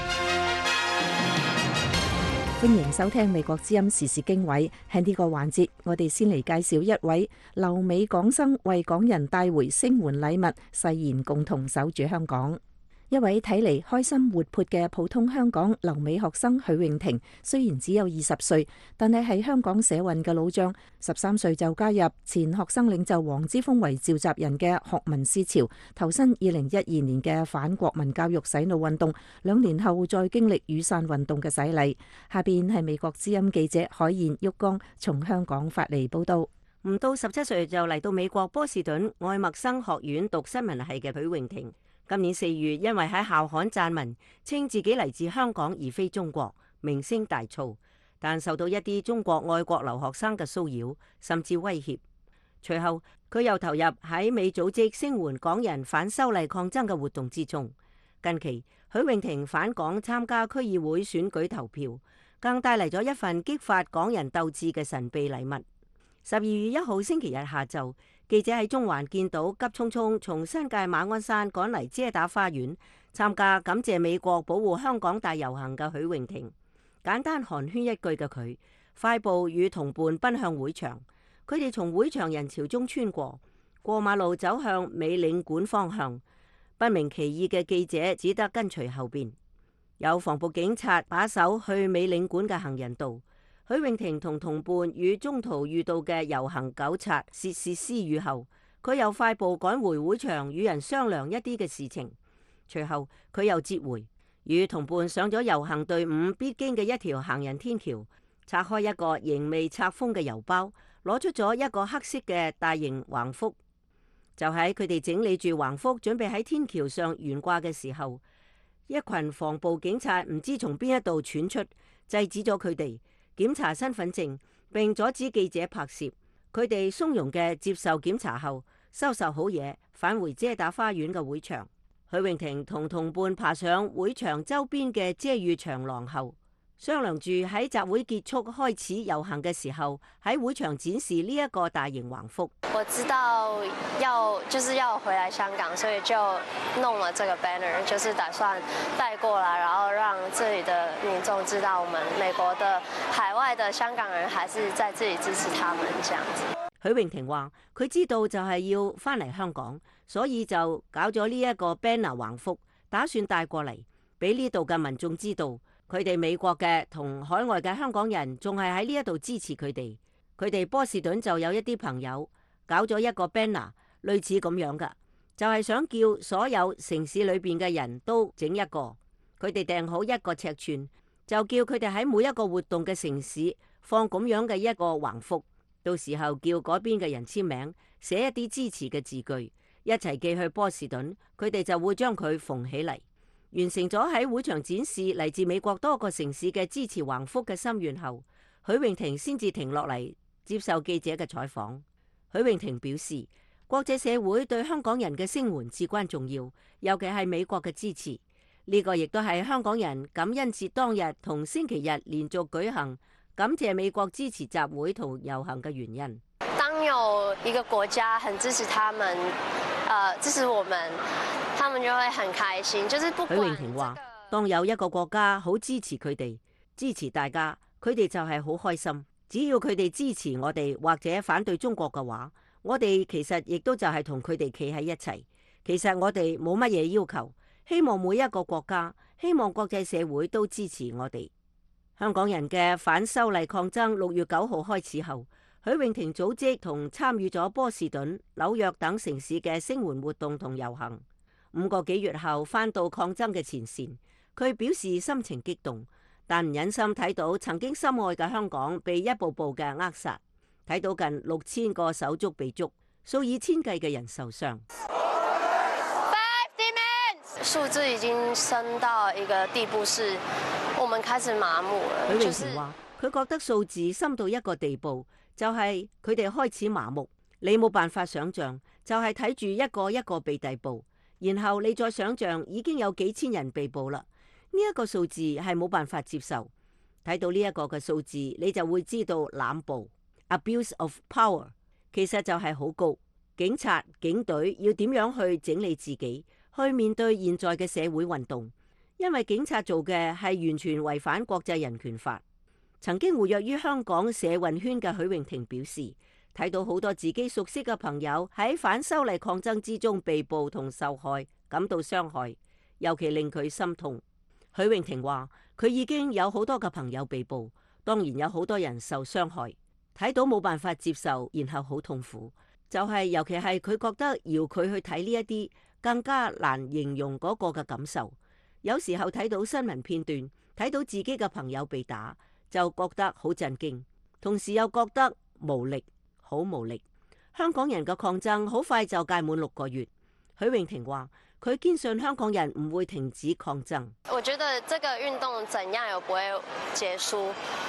歡迎收聽美國之音時事經緯。喺呢個環節，我哋先嚟介紹一位留美港生為港人帶回聲援禮物，誓言共同守住香港。一位睇嚟開心活潑嘅普通香港留美學生許穎婷，雖然只有20歲，但係喺香港社運嘅老將，13歲就加入前學生領袖黃之鋒為召集人嘅學民思潮，投身2012年嘅反國民教育洗腦運動，2年後再經歷雨傘運動嘅洗禮。下邊係美國之音記者海燕旭光從香港發嚟報道。 唔到17歲就嚟到美國波士頓愛默生學院讀新聞系嘅許穎婷，今年4月，因為喺校刊撰文稱自己嚟自香港而非中國，名聲大噪，但受到一啲中國愛國留學生嘅騷擾，甚至威脅。隨後佢又投入喺美組織聲援港人反修例抗爭嘅活動之中。近期許穎婷返港參加區議會選舉投票，更帶嚟咗一份激發港人鬥志嘅神秘禮物。12月1號星期日下晝，記者喺中環見到急匆匆從新界馬鞍山趕嚟遮打花園參加感謝美國保護香港大遊行嘅許穎婷，簡單寒暄一句嘅佢，快步與同伴奔向會場。佢哋從會場人潮中穿過馬路走向美領館方向，不明其意嘅記者只得跟隨後邊。有防暴警察把守去美領館嘅行人道。許穎婷同同伴與中途遇到嘅遊行糾察竊竊私語後，佢又快步趕回會場與人商量一啲嘅事情。隨後佢又折回，與同伴上咗遊行隊伍必經嘅一條行人天橋，拆開一個仍未拆封嘅郵包，攞出咗一個黑色嘅大型橫幅。就喺佢哋整理住橫幅準備喺天橋上懸掛嘅時候，一群防暴警察唔知從邊一度竄出，制止咗佢哋，檢查身份證，並阻止記者拍攝。佢哋從容嘅接受檢查後，收拾好嘢，返回遮打花園嘅會場。許穎婷同同伴爬上會場周邊嘅遮雨長廊後，商量住喺集會結束開始遊行嘅時候，喺會場展示呢一個大型橫幅。 我知道要回來香港，所以就弄了這個 banner， 就是打算帶過來，然後讓這裡的民眾知道我們美國的海外的香港人還是在這裡支持他們這樣子。 許穎婷話：佢知道就係要返嚟香港，所以就搞咗呢一個 banner 橫幅，打算帶過嚟俾呢度嘅民眾知道，佢哋美國嘅同海外嘅香港人仲係喺呢一度支持佢哋。佢哋波士頓就有一啲朋友搞咗一個 banner， 類似咁樣噶，就係想叫所有城市裏邊嘅人都整一個。佢哋訂好一個尺寸，就叫佢哋喺每一個活動嘅城市放咁樣嘅一個橫幅，到時候叫嗰邊嘅人簽名，寫一啲支持嘅字句，一齊寄去波士頓，佢哋就會將佢縫起嚟。完成咗喺會場展示嚟自美國多個城市嘅支持橫幅嘅心願後，許穎婷先至停落嚟接受記者嘅採訪。許穎婷表示，國際社會對香港人嘅聲援至關重要，尤其係美國嘅支持。呢個亦都係香港人感恩節當日同星期日連續舉行感謝美國支持集會同遊行嘅原因。 當有一個國家很支持他們，支持我們，他們就會很開心。就是不管，許穎婷話，當有一個國家好支持佢哋，支持大家，佢哋就係好開心。只要佢哋支持我哋或者反對中國嘅話，我哋其實亦都就係同佢哋企喺一齊。其實我哋冇乜嘢要求，希望每一個國家，希望國際社會都支持我哋。香港人嘅反修例抗爭6月9號開始後，許穎婷組織同參與咗波士頓、紐約等城市嘅聲援活動同遊行。5個幾月後返到抗爭嘅前線，佢表示心情激動，但唔忍心睇到曾經心愛嘅香港被一步步嘅扼殺，睇到近6000個手足被捉，數以千計嘅人受傷。 數字已經升到一個地步，是我們開始麻木了。 許穎婷話：佢覺得數字深到一個地步，就係佢哋開始麻木，你冇辦法想象，就係睇住一個一個被逮捕，然後你再想象已經有幾千人被捕啦。呢一個數字係冇辦法接受。睇到呢一個嘅數字，你就會知道濫捕 （abuse of power） 其實就係好高。警察、警隊要點樣去整理自己， 去面對現在嘅社會運動，因為警察做嘅係完全違反國際人權法。曾經活躍於香港社運圈嘅許穎婷表示，睇到好多自己熟悉嘅朋友喺反修例抗爭之中被捕同受害，感到傷害，尤其令佢心痛。許穎婷話，佢已經有好多嘅朋友被捕，當然有好多人受傷害，睇到冇辦法接受，然後好痛苦。尤其係佢覺得要佢去睇呢一啲，更加難形容嗰個嘅感受。有時候睇到新聞片段，睇到自己嘅朋友被打，就覺得好震驚，同時又覺得無力，好無力。香港人嘅抗爭好快就屆滿6個月。許穎婷話，佢堅信香港人唔會停止抗爭。 我覺得這個運動怎樣也不會結束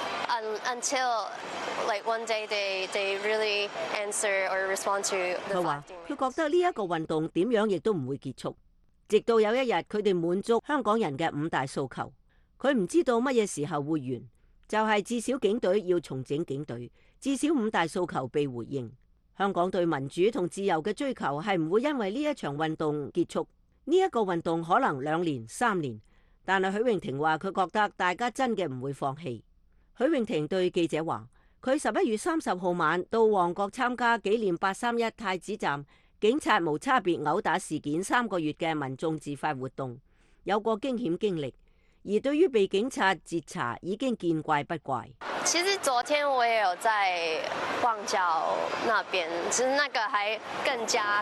，until like one day they really answer or respond to the fighting。 佢話，佢覺得呢一個運動點樣亦都唔會結束，直到有一日佢哋滿足香港人嘅5大訴求。佢唔知道乜嘢時候會完，就係至少警隊要重整警隊，至少5大訴求被回應。香港對民主同自由嘅追求係唔會因為呢一場運動結束。呢一個運動可能2年、3年，但係許穎婷話佢覺得大家真嘅唔會放棄。許穎婷對記者話，佢11月30號晚到旺角參加紀念831太子站警察無差別毆打事件3個月嘅民眾自發活動，有過驚險經歷，而對於被警察截查已經見怪不怪。 其實昨天我也有在旺角那邊，其實那個還更加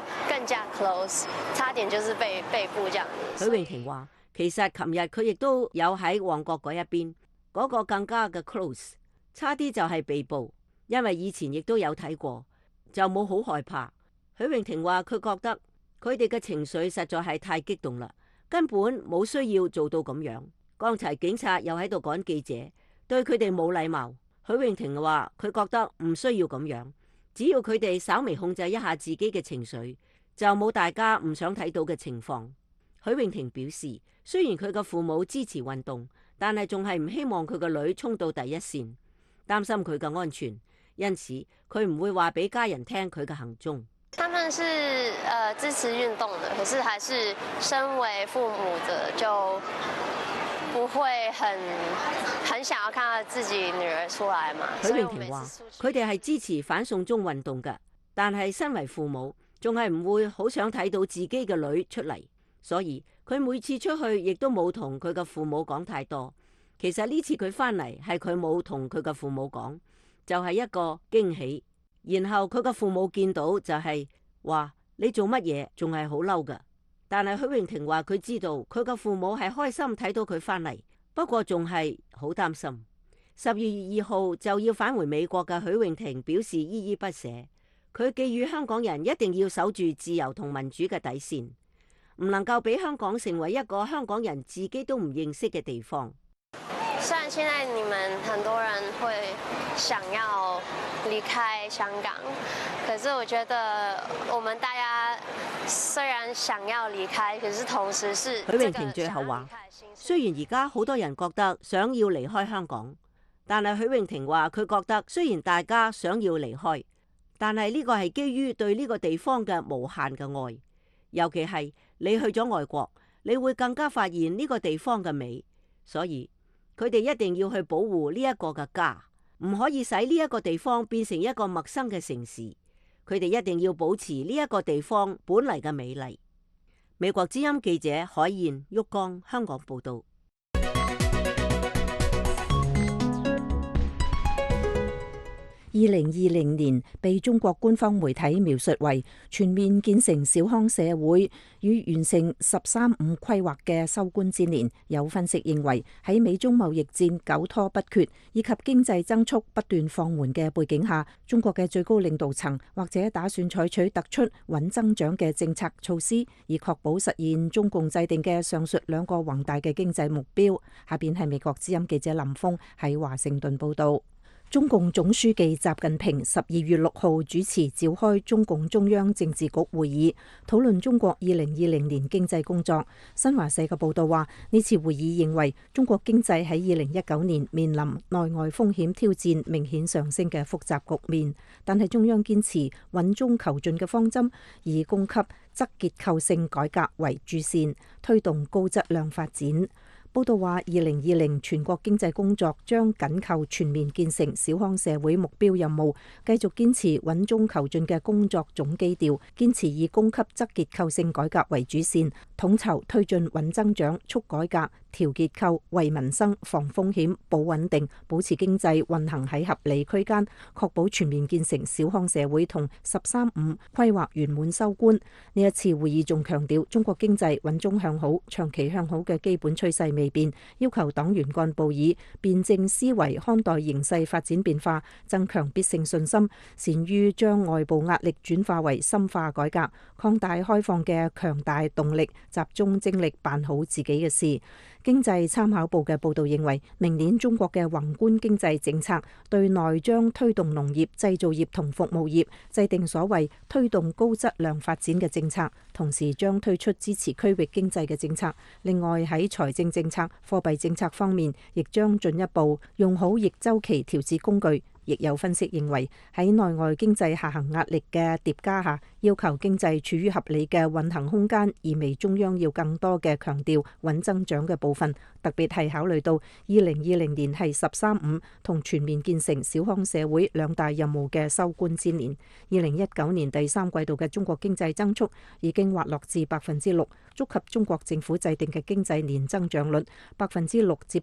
close， 差點就是被捕這樣。 許穎婷話，其實琴日佢亦都有喺旺角嗰一邊，嗰個更加嘅 close， 差啲就係被捕，因為以前亦都有睇過，就冇好害怕。許穎婷話佢覺得佢哋嘅情緒實在係太激動啦，根本冇需要做到咁樣。剛才警察又喺度趕記者，對佢哋冇禮貌。許穎婷話佢覺得唔需要咁樣，只要佢哋稍微控制一下自己嘅情緒，就冇大家唔想睇到嘅情況。許穎婷表示，雖然佢嘅父母支持運動，但係仲係唔希望佢個女衝到第一線，擔心佢嘅安全，因此佢唔會話俾家人聽佢嘅行蹤。 他們是支持運動的，可是還是身為父母的就不會很想要看到自己女兒出來嘛。 許穎婷話，佢哋係支持反送中運動嘅，但係身為父母仲係唔會好想睇到自己嘅女出嚟，所以佢每次出去亦都冇同佢嘅父母講太多。其實呢次佢返嚟係佢冇同佢嘅父母講，就係一個驚喜。然後佢嘅父母見到就係話，你做乜嘢，仲係好嬲㗎。但係許穎婷話佢知道佢嘅父母係開心睇到佢返嚟，不過仲係好擔心。12月2號就要返回美國嘅許穎婷表示依依不捨，佢寄語香港人一定要守住自由同民主嘅底線，唔能夠俾香港成為一個香港人自己都唔認識嘅地方。 雖然現在你們很多人會想要離開香港，可是我覺得我們大家雖然想要離開，可是同時是許穎婷最後話，雖然而家好多人覺得想要離開香港，但係許穎婷話佢覺得雖然大家想要離開，但係呢個係基於對呢個地方嘅無限嘅愛，尤其係你去咗外國，你會更加發現呢個地方嘅美，所以佢哋一定要去保護呢一個嘅家，唔可以使呢一個地方變成一個陌生嘅城市。佢哋一定要保持呢一個地方本嚟嘅美麗。美國之音記者海燕、旭江香港報道。 2020年被中國官方媒體描述為全面建成小康社會與完成13.5規劃嘅收官之年。有分析認為，喺美中貿易戰久拖不決以及經濟增速不斷放緩嘅背景下，中國嘅最高領導層或者打算採取突出穩增長嘅政策措施，以確保實現中共制定嘅上述2個宏大嘅經濟目標。下邊係美國之音記者林峰喺華盛頓報道。 中共總書記習近平12月6號主持召開中共中央政治局會議，討論中國2020年經濟工作。新華社嘅報道話，呢次會議認為中國經濟喺2019年面臨內外風險挑戰明顯上升嘅複雜局面，但係中央堅持穩中求進嘅方針，以供給側結構性改革為主線，推動高質量發展。報道話，2020全國經濟工作將緊扣全面建成小康社會目標任務，繼續堅持穩中求進嘅工作總基調，堅持以供給側結構性改革為主線，統籌推進穩增長、促改革、調結構、為民生、防風險、保穩定，保持經濟運行喺合理區間，確保全面建成小康社會同13.5規劃圓滿收官。呢一次會議仲強調，中國經濟穩中向好、長期向好嘅基本趨勢未變，要求黨員幹部以辯證思維看待形勢發展變化，增強必勝信心，善於將外部壓力轉化為深化改革，擴大開放嘅強大動力，集中精力辦好自己嘅事。經濟參考報嘅報導認為，明年中國嘅宏觀經濟政策對內將推動農業、製造業同服務業制定所謂推動高質量發展嘅政策，同時將推出支持區域經濟嘅政策。另外喺財政政策、貨幣政策方面，亦將進一步用好逆週期調節工具。亦有分析認為，喺內外經濟下行壓力嘅疊加下，要求經濟處於合理嘅運行空間，意味中央要更多嘅強調穩增長嘅部分，特別係考慮到2020年係13.5同全面建成小康社會兩大任務嘅收官之年。2019年第三季度嘅中國經濟增速已經滑落至6%，觸及中國政府制定嘅經濟年增長率6%至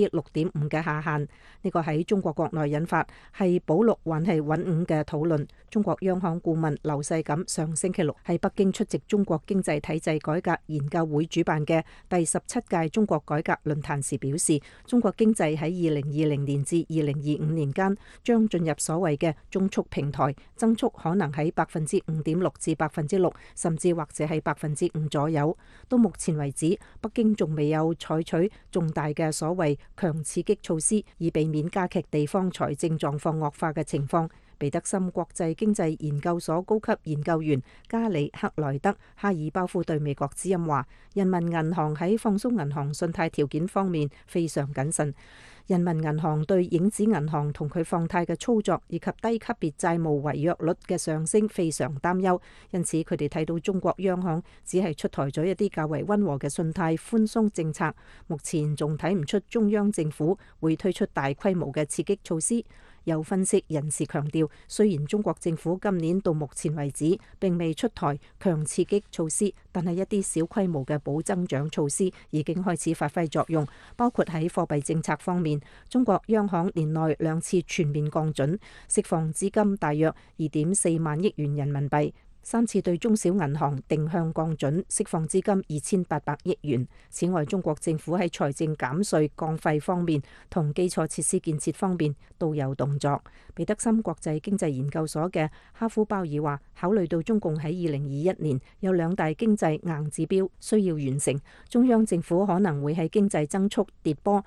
6.5%嘅下限。呢個喺中國國內引發係保六還係穩五嘅討論。中國央行顧問劉世錦上星期六喺北京出席中國經濟體制改革研究會主辦嘅第17屆中國改革論壇時表示，中國經濟喺2020年至2025年間將進入所謂嘅中速平台，增速可能喺5.6%至6%，甚至或者係5%左右。到目前為止，北京仲未有採取重大嘅所謂強刺激措施，以避免加劇地方財政狀況惡化嘅情況。彼得森國際經濟研究所高級研究員加里克萊德哈爾包夫對美國之音話，人民銀行喺放鬆銀行信貸條件方面非常謹慎。人民銀行對影子銀行同佢放貸嘅操作以及低級別債務違約率嘅上升非常擔憂，因此佢哋睇到中國央行只係出台咗一啲較為溫和嘅信貸寬鬆政策，目前仲睇唔出中央政府會推出大規模嘅刺激措施。有分析人士強調，雖然中國政府今年到目前為止並未出台強刺激措施，但係一啲小規模嘅保增長措施已經開始發揮作用，包括喺貨幣政策方面，中國央行年內2次全面降準，釋放資金大約2.4萬億元人民幣。3次對中小銀行定向降準，釋放資金2800億元。此外，中國政府喺財政減稅降費方面同基礎設施建設方面都有動作。彼得森國際經濟研究所嘅哈夫鮑爾話，考慮到中共喺2021年有2大經濟硬指標需要完成，中央政府可能會喺經濟增速跌波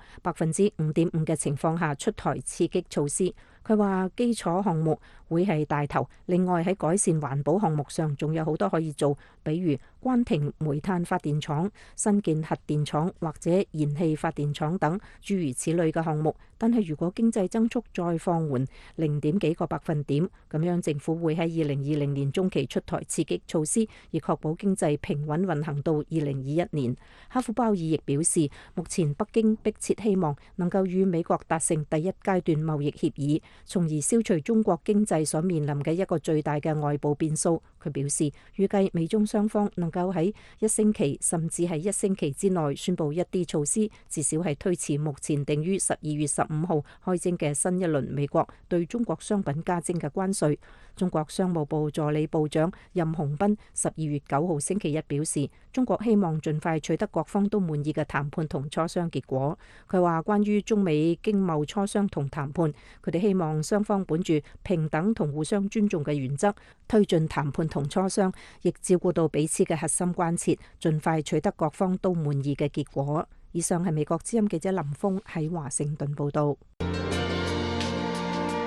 5.5%嘅情況下出台刺激措施。佢話基礎項目會係大頭，另外喺改善環保項目上仲有好多可以做，比如關停煤炭發電廠、新建核電廠或者燃氣發電廠等諸如此類嘅項目。但係如果經濟增速再放緩0.幾個百分點，咁樣政府會喺2020年中期出台刺激措施，以確保經濟平穩運行到2021年。哈夫鮑爾亦表示，目前北京迫切希望能夠與美國達成第一階段貿易協議，從而消除中國經濟所面臨嘅一個最大嘅外部變數。佢表示，預計美中雙方能夠喺1星期甚至係1星期之內宣布一啲措施，至少係推遲目前定於12月15號開徵嘅新一輪美國對中國商品加徵嘅關稅。中國商務部助理部長任洪斌12月9號星期一表示，中國希望盡快取得各方都滿意嘅談判同磋商結果。佢話，關於中美經貿磋商同談判，佢哋希望雙方本住平等同互相尊重嘅原則推進談判同磋商，亦照顧到彼此嘅核心關切，盡快取得各方都滿意嘅結果。以上係美國之音記者林峰喺華盛頓報道。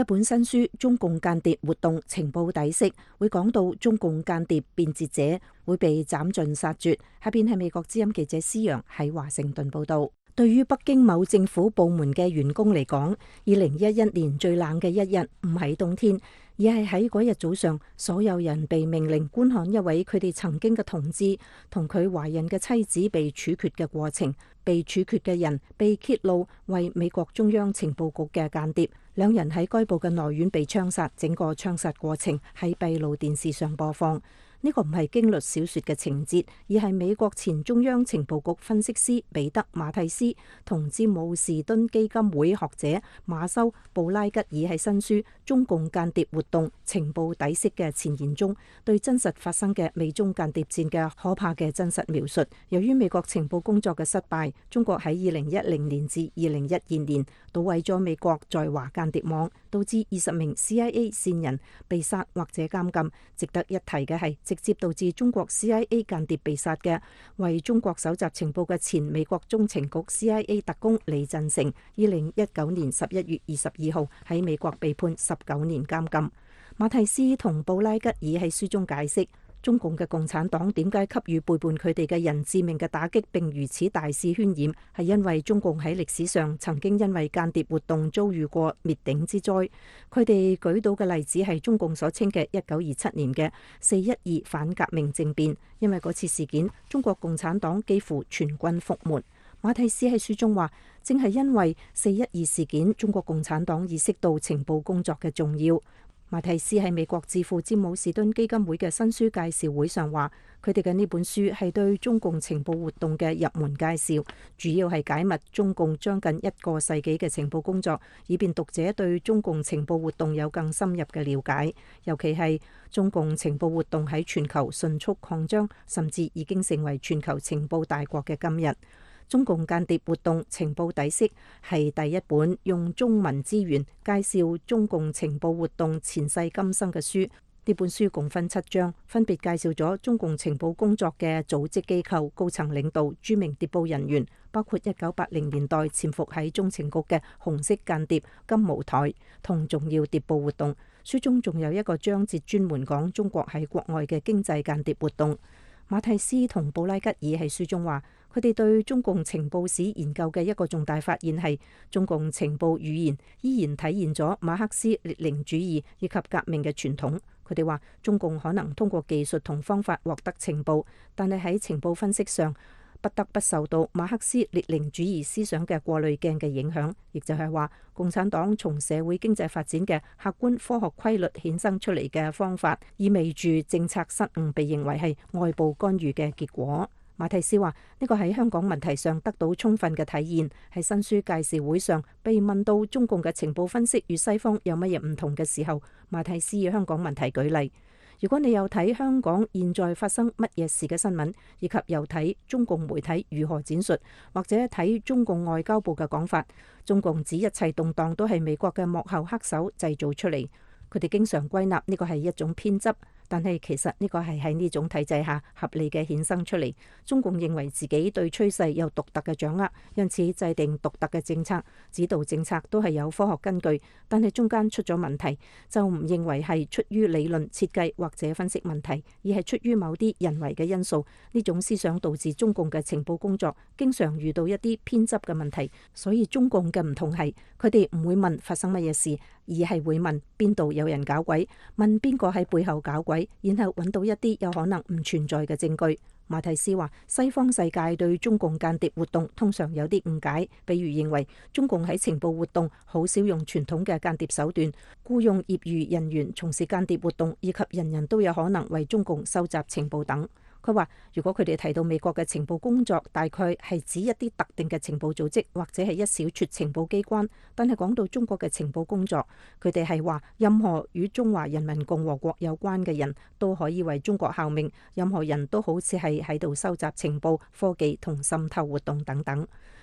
一本新書《中共間諜活動情報底色》會講到中共間諜變節者會被斬盡殺絕。下邊係美國之音記者施陽喺華盛頓報道。對於北京某政府部門嘅員工嚟講，2011年最冷嘅一日唔係冬天，而係喺嗰日早上，所有人被命令觀看一位佢哋曾經嘅同志同佢懷孕嘅妻子被處決嘅過程。被處決嘅人被揭露為美國中央情報局嘅間諜，兩人喺該部嘅內院被槍殺，整個槍殺過程喺閉路電視上播放。呢個唔係驚慄小說嘅情節，而係美國前中央情報局分析師彼得馬蒂斯同詹姆士敦基金會學者馬修布拉吉爾喺新書《中共間諜活動情報底色》嘅前言中，對真實發生嘅美中間諜戰嘅可怕嘅真實描述。由於美國情報工作嘅失敗，中國喺2010年至2012年搗毀咗美國在華間諜網，導致20名 CIA 線人被殺或者監禁。值得一提嘅係，直接導致中國 CIA 間諜被殺嘅，為中國搜集情報嘅前美國中情局 CIA 特工李振成，2019年11月22號喺美國被判19年監禁。馬蒂斯同布拉吉爾喺書中解釋，中共嘅共產黨點解給予背叛佢哋嘅人致命嘅打擊並如此大肆渲染，係因為中共喺歷史上曾經因為間諜活動遭遇過滅頂之災。佢哋舉到嘅例子係中共所稱嘅1927年嘅412反革命政變，因為嗰次事件，中國共產黨幾乎全軍覆沒。馬蒂斯喺書中話，正係因為412事件，中國共產黨意識到情報工作嘅重要。馬蒂斯喺美國智庫詹姆士敦基金會嘅新書介紹會上話，佢哋嘅呢本書係對中共情報活動嘅入門介紹，主要係解密中共將近1個世紀嘅情報工作，以便讀者對中共情報活動有更深入嘅了解，尤其係中共情報活動喺全球迅速擴張，甚至已經成為全球情報大國嘅今日。中共間諜活動情報底色係第一本用中文資源介紹中共情報活動前世今生嘅書。呢本書共分7章，分別介紹咗中共情報工作嘅組織機構、高層領導、著名諜報人員，包括1980年代潛伏喺中情局嘅紅色間諜金毛台同重要諜報活動。書中仲有一個章節專門講中國喺國外嘅經濟間諜活動。馬蒂斯同布拉吉爾喺書中話，佢哋對中共情報史研究嘅一個重大發現係，中共情報語言依然體現咗馬克思列寧主義以及革命嘅傳統。佢哋話，中共可能通過技術同方法獲得情報，但係喺情報分析上不得不受到馬克思列寧主義思想嘅過濾鏡嘅影響，亦就係話，共產黨從社會經濟發展嘅客觀科學規律衍生出嚟嘅方法，意味住政策失誤被認為係外部干預嘅結果。馬蒂斯話，呢個喺香港問題上得到充分嘅體現。喺新書介紹會上被問到中共嘅情報分析與西方有乜嘢唔同嘅時候，馬蒂斯以香港問題舉例。如果你有睇香港現在發生乜嘢事嘅新聞，以及有睇中共媒體如何展述，或者睇中共外交部嘅講法，中共指一切動盪都係美國嘅幕後黑手製造出嚟。佢哋經常歸納呢個係一種偏執，但係其實呢個係喺呢種體制下合理嘅衍生出嚟。中共認為自己對趨勢有獨特嘅掌握，因此制定獨特嘅政策，指導政策都係有科學根據。但係中間出咗問題，就唔認為係出於理論設計或者分析問題，而係出於某啲人為嘅因素。呢種思想導致中共嘅情報工作經常遇到一啲偏執嘅問題。所以中共嘅唔同係，佢哋唔會問發生乜嘢事，而係會問邊度有人搞鬼，問邊個喺背後搞鬼，然後揾到一啲有可能唔存在嘅證據。馬蒂斯話，西方世界對中共間諜活動通常有啲誤解，比如認為中共喺情報活動好少用傳統嘅間諜手段，僱用業餘人員從事間諜活動，以及人人都有可能為中共收集情報等。佢話，如果佢哋提到美國嘅情報工作，大概係指一啲特定嘅情報組織或者係一小撮情報機關，但係講到中國嘅情報工作，佢哋係話任何與中華人民共和國有關嘅人都可以為中國效命，任何人都好似係喺度收集情報、科技同滲透活動等等。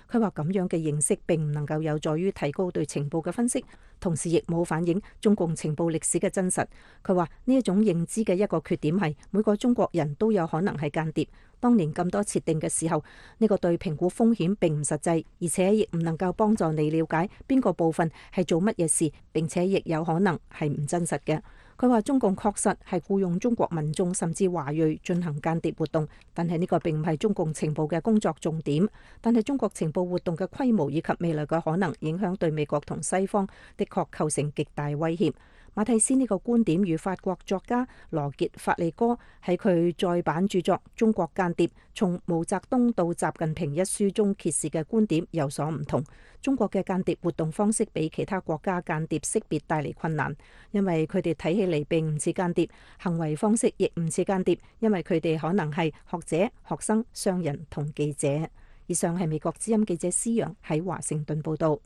佢話咁樣嘅認識並唔能夠有助於提高對情報嘅分析，同時亦冇反映中共情報歷史嘅真實。佢話呢一種認知嘅一個缺點係每個中國人都有可能係間諜。當年咁多設定嘅時候，呢個對評估風險並唔實際，而且亦唔能夠幫助你了解邊個部分係做乜嘢事，並且亦有可能係唔真實嘅。佢話中共確實係僱用中國民眾甚至華裔進行間諜活動，但係呢個並唔係中共情報嘅工作重點。但係中國情報活動嘅規模以及未來嘅可能影響對美國同西方的確構成極大威脅。馬蒂斯呢個觀點與法國作家羅傑·法利哥喺佢再版著作《中國間諜：從毛澤東到習近平》一書中揭示嘅觀點有所唔同。中國嘅間諜活動方式比其他國家間諜識別帶嚟困難，因為佢哋睇起嚟並唔似間諜，行為方式亦唔似間諜，因為佢哋可能係學者、學生、商人同記者。以上係美國之音記者施揚喺華盛頓報道。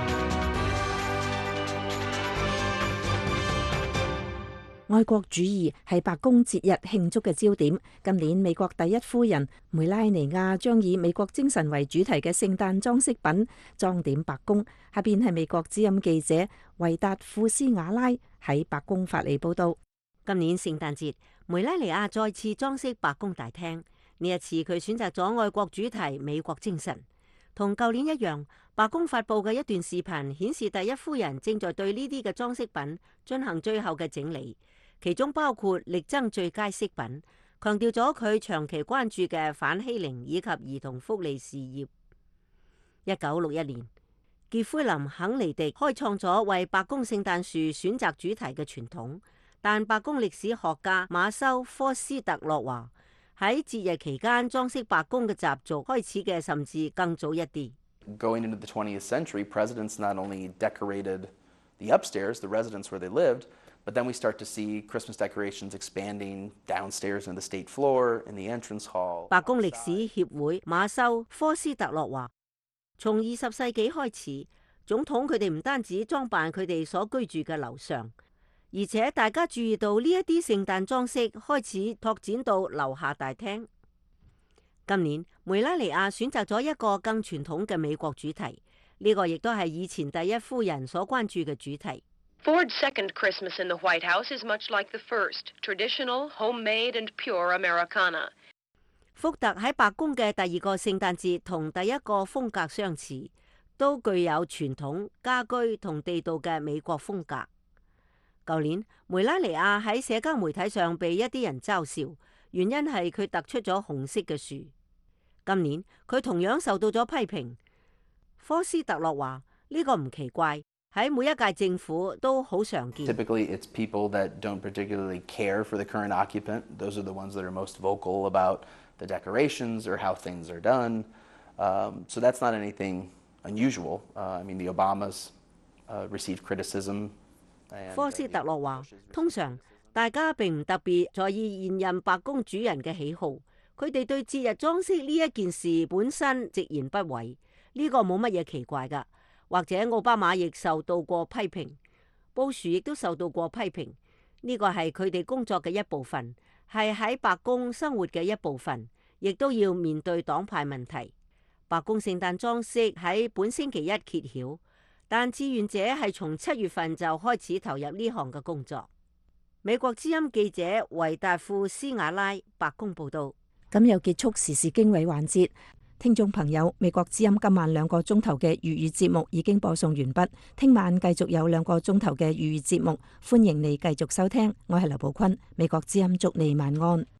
愛國主義係白宮節日慶祝嘅焦點。今年美國第一夫人梅拉尼亞將以美國精神為主題嘅聖誕裝飾品裝點白宮。下邊係美國之音記者維達庫斯瓦拉喺白宮發嚟報道。 今年聖誕節，梅拉尼亞再次裝飾白宮大廳。呢一次佢選擇咗愛國主題美國精神。同舊年一樣，白宮發佈嘅一段視頻顯示第一夫人正在對呢啲嘅裝飾品進行最後嘅整理。其中包括力爭最佳飾品，強調咗佢長期關注嘅反欺凌以及兒童福利事業。1961年，傑弗林肯尼迪開創咗為白宮聖誕樹選擇主題嘅傳統，但白宮歷史學家馬修科斯特洛話喺節日期間裝飾白宮嘅習俗開始嘅甚至更早一啲。 Going into the 20th century, presidents not only decorated the upstairs, the residence where they lived,But then we start to see Christmas decorations expanding downstairs in the state floor, in the entrance hall. 白宮歷史協會馬修科斯特洛話，從20世紀開始，總統佢哋唔單止裝扮佢哋所居住嘅樓上，而且大家注意到呢一啲聖誕裝飾開始拓展到樓下大廳。今年梅拉尼亞選擇咗一個更傳統嘅美國主題，呢個亦都係以前第一夫人所關注嘅主題。 Ford's second Christmas in the White House is much like the first, traditional, homemade and pure Americana. 福特喺白宮嘅第二個聖誕節同第一個風格相似，都具有傳統家居同地道嘅美國風格。舊年梅拉尼亞喺社交媒體上被一啲人嘲笑，原因係佢突出咗紅色嘅樹。今年佢同樣受到咗批評。科斯特洛話呢個唔奇怪。喺每一屆政府都好常見。 Typically, it's people that don't particularly care for the current occupant. Those are the ones that are most vocal about the decorations or how things are done. So that's not anything unusual. I mean, the Obamas received criticism. 科斯特洛話：通常大家並唔特別在意現任白宮主人嘅喜好，佢哋對節日裝飾呢一件事本身直言不諱，呢個冇乜嘢奇怪㗎。或者奧巴馬亦受到過批評，布殊亦都受到過批評。呢個係佢哋工作嘅一部分，係喺白宮生活嘅一部分，亦都要面對黨派問題。白宮聖誕裝飾喺本星期一揭曉，但志願者係從7月份就開始投入呢項嘅工作。美國之音記者維達庫斯瓦拉，白宮報道。 咁又結束時事經緯環節。聽眾朋友，美國之音今晚2個鐘頭嘅粵語節目已經播送完畢，聽晚繼續有2個鐘頭嘅粵語節目，歡迎你繼續收聽。我係劉寶坤，美國之音祝你晚安。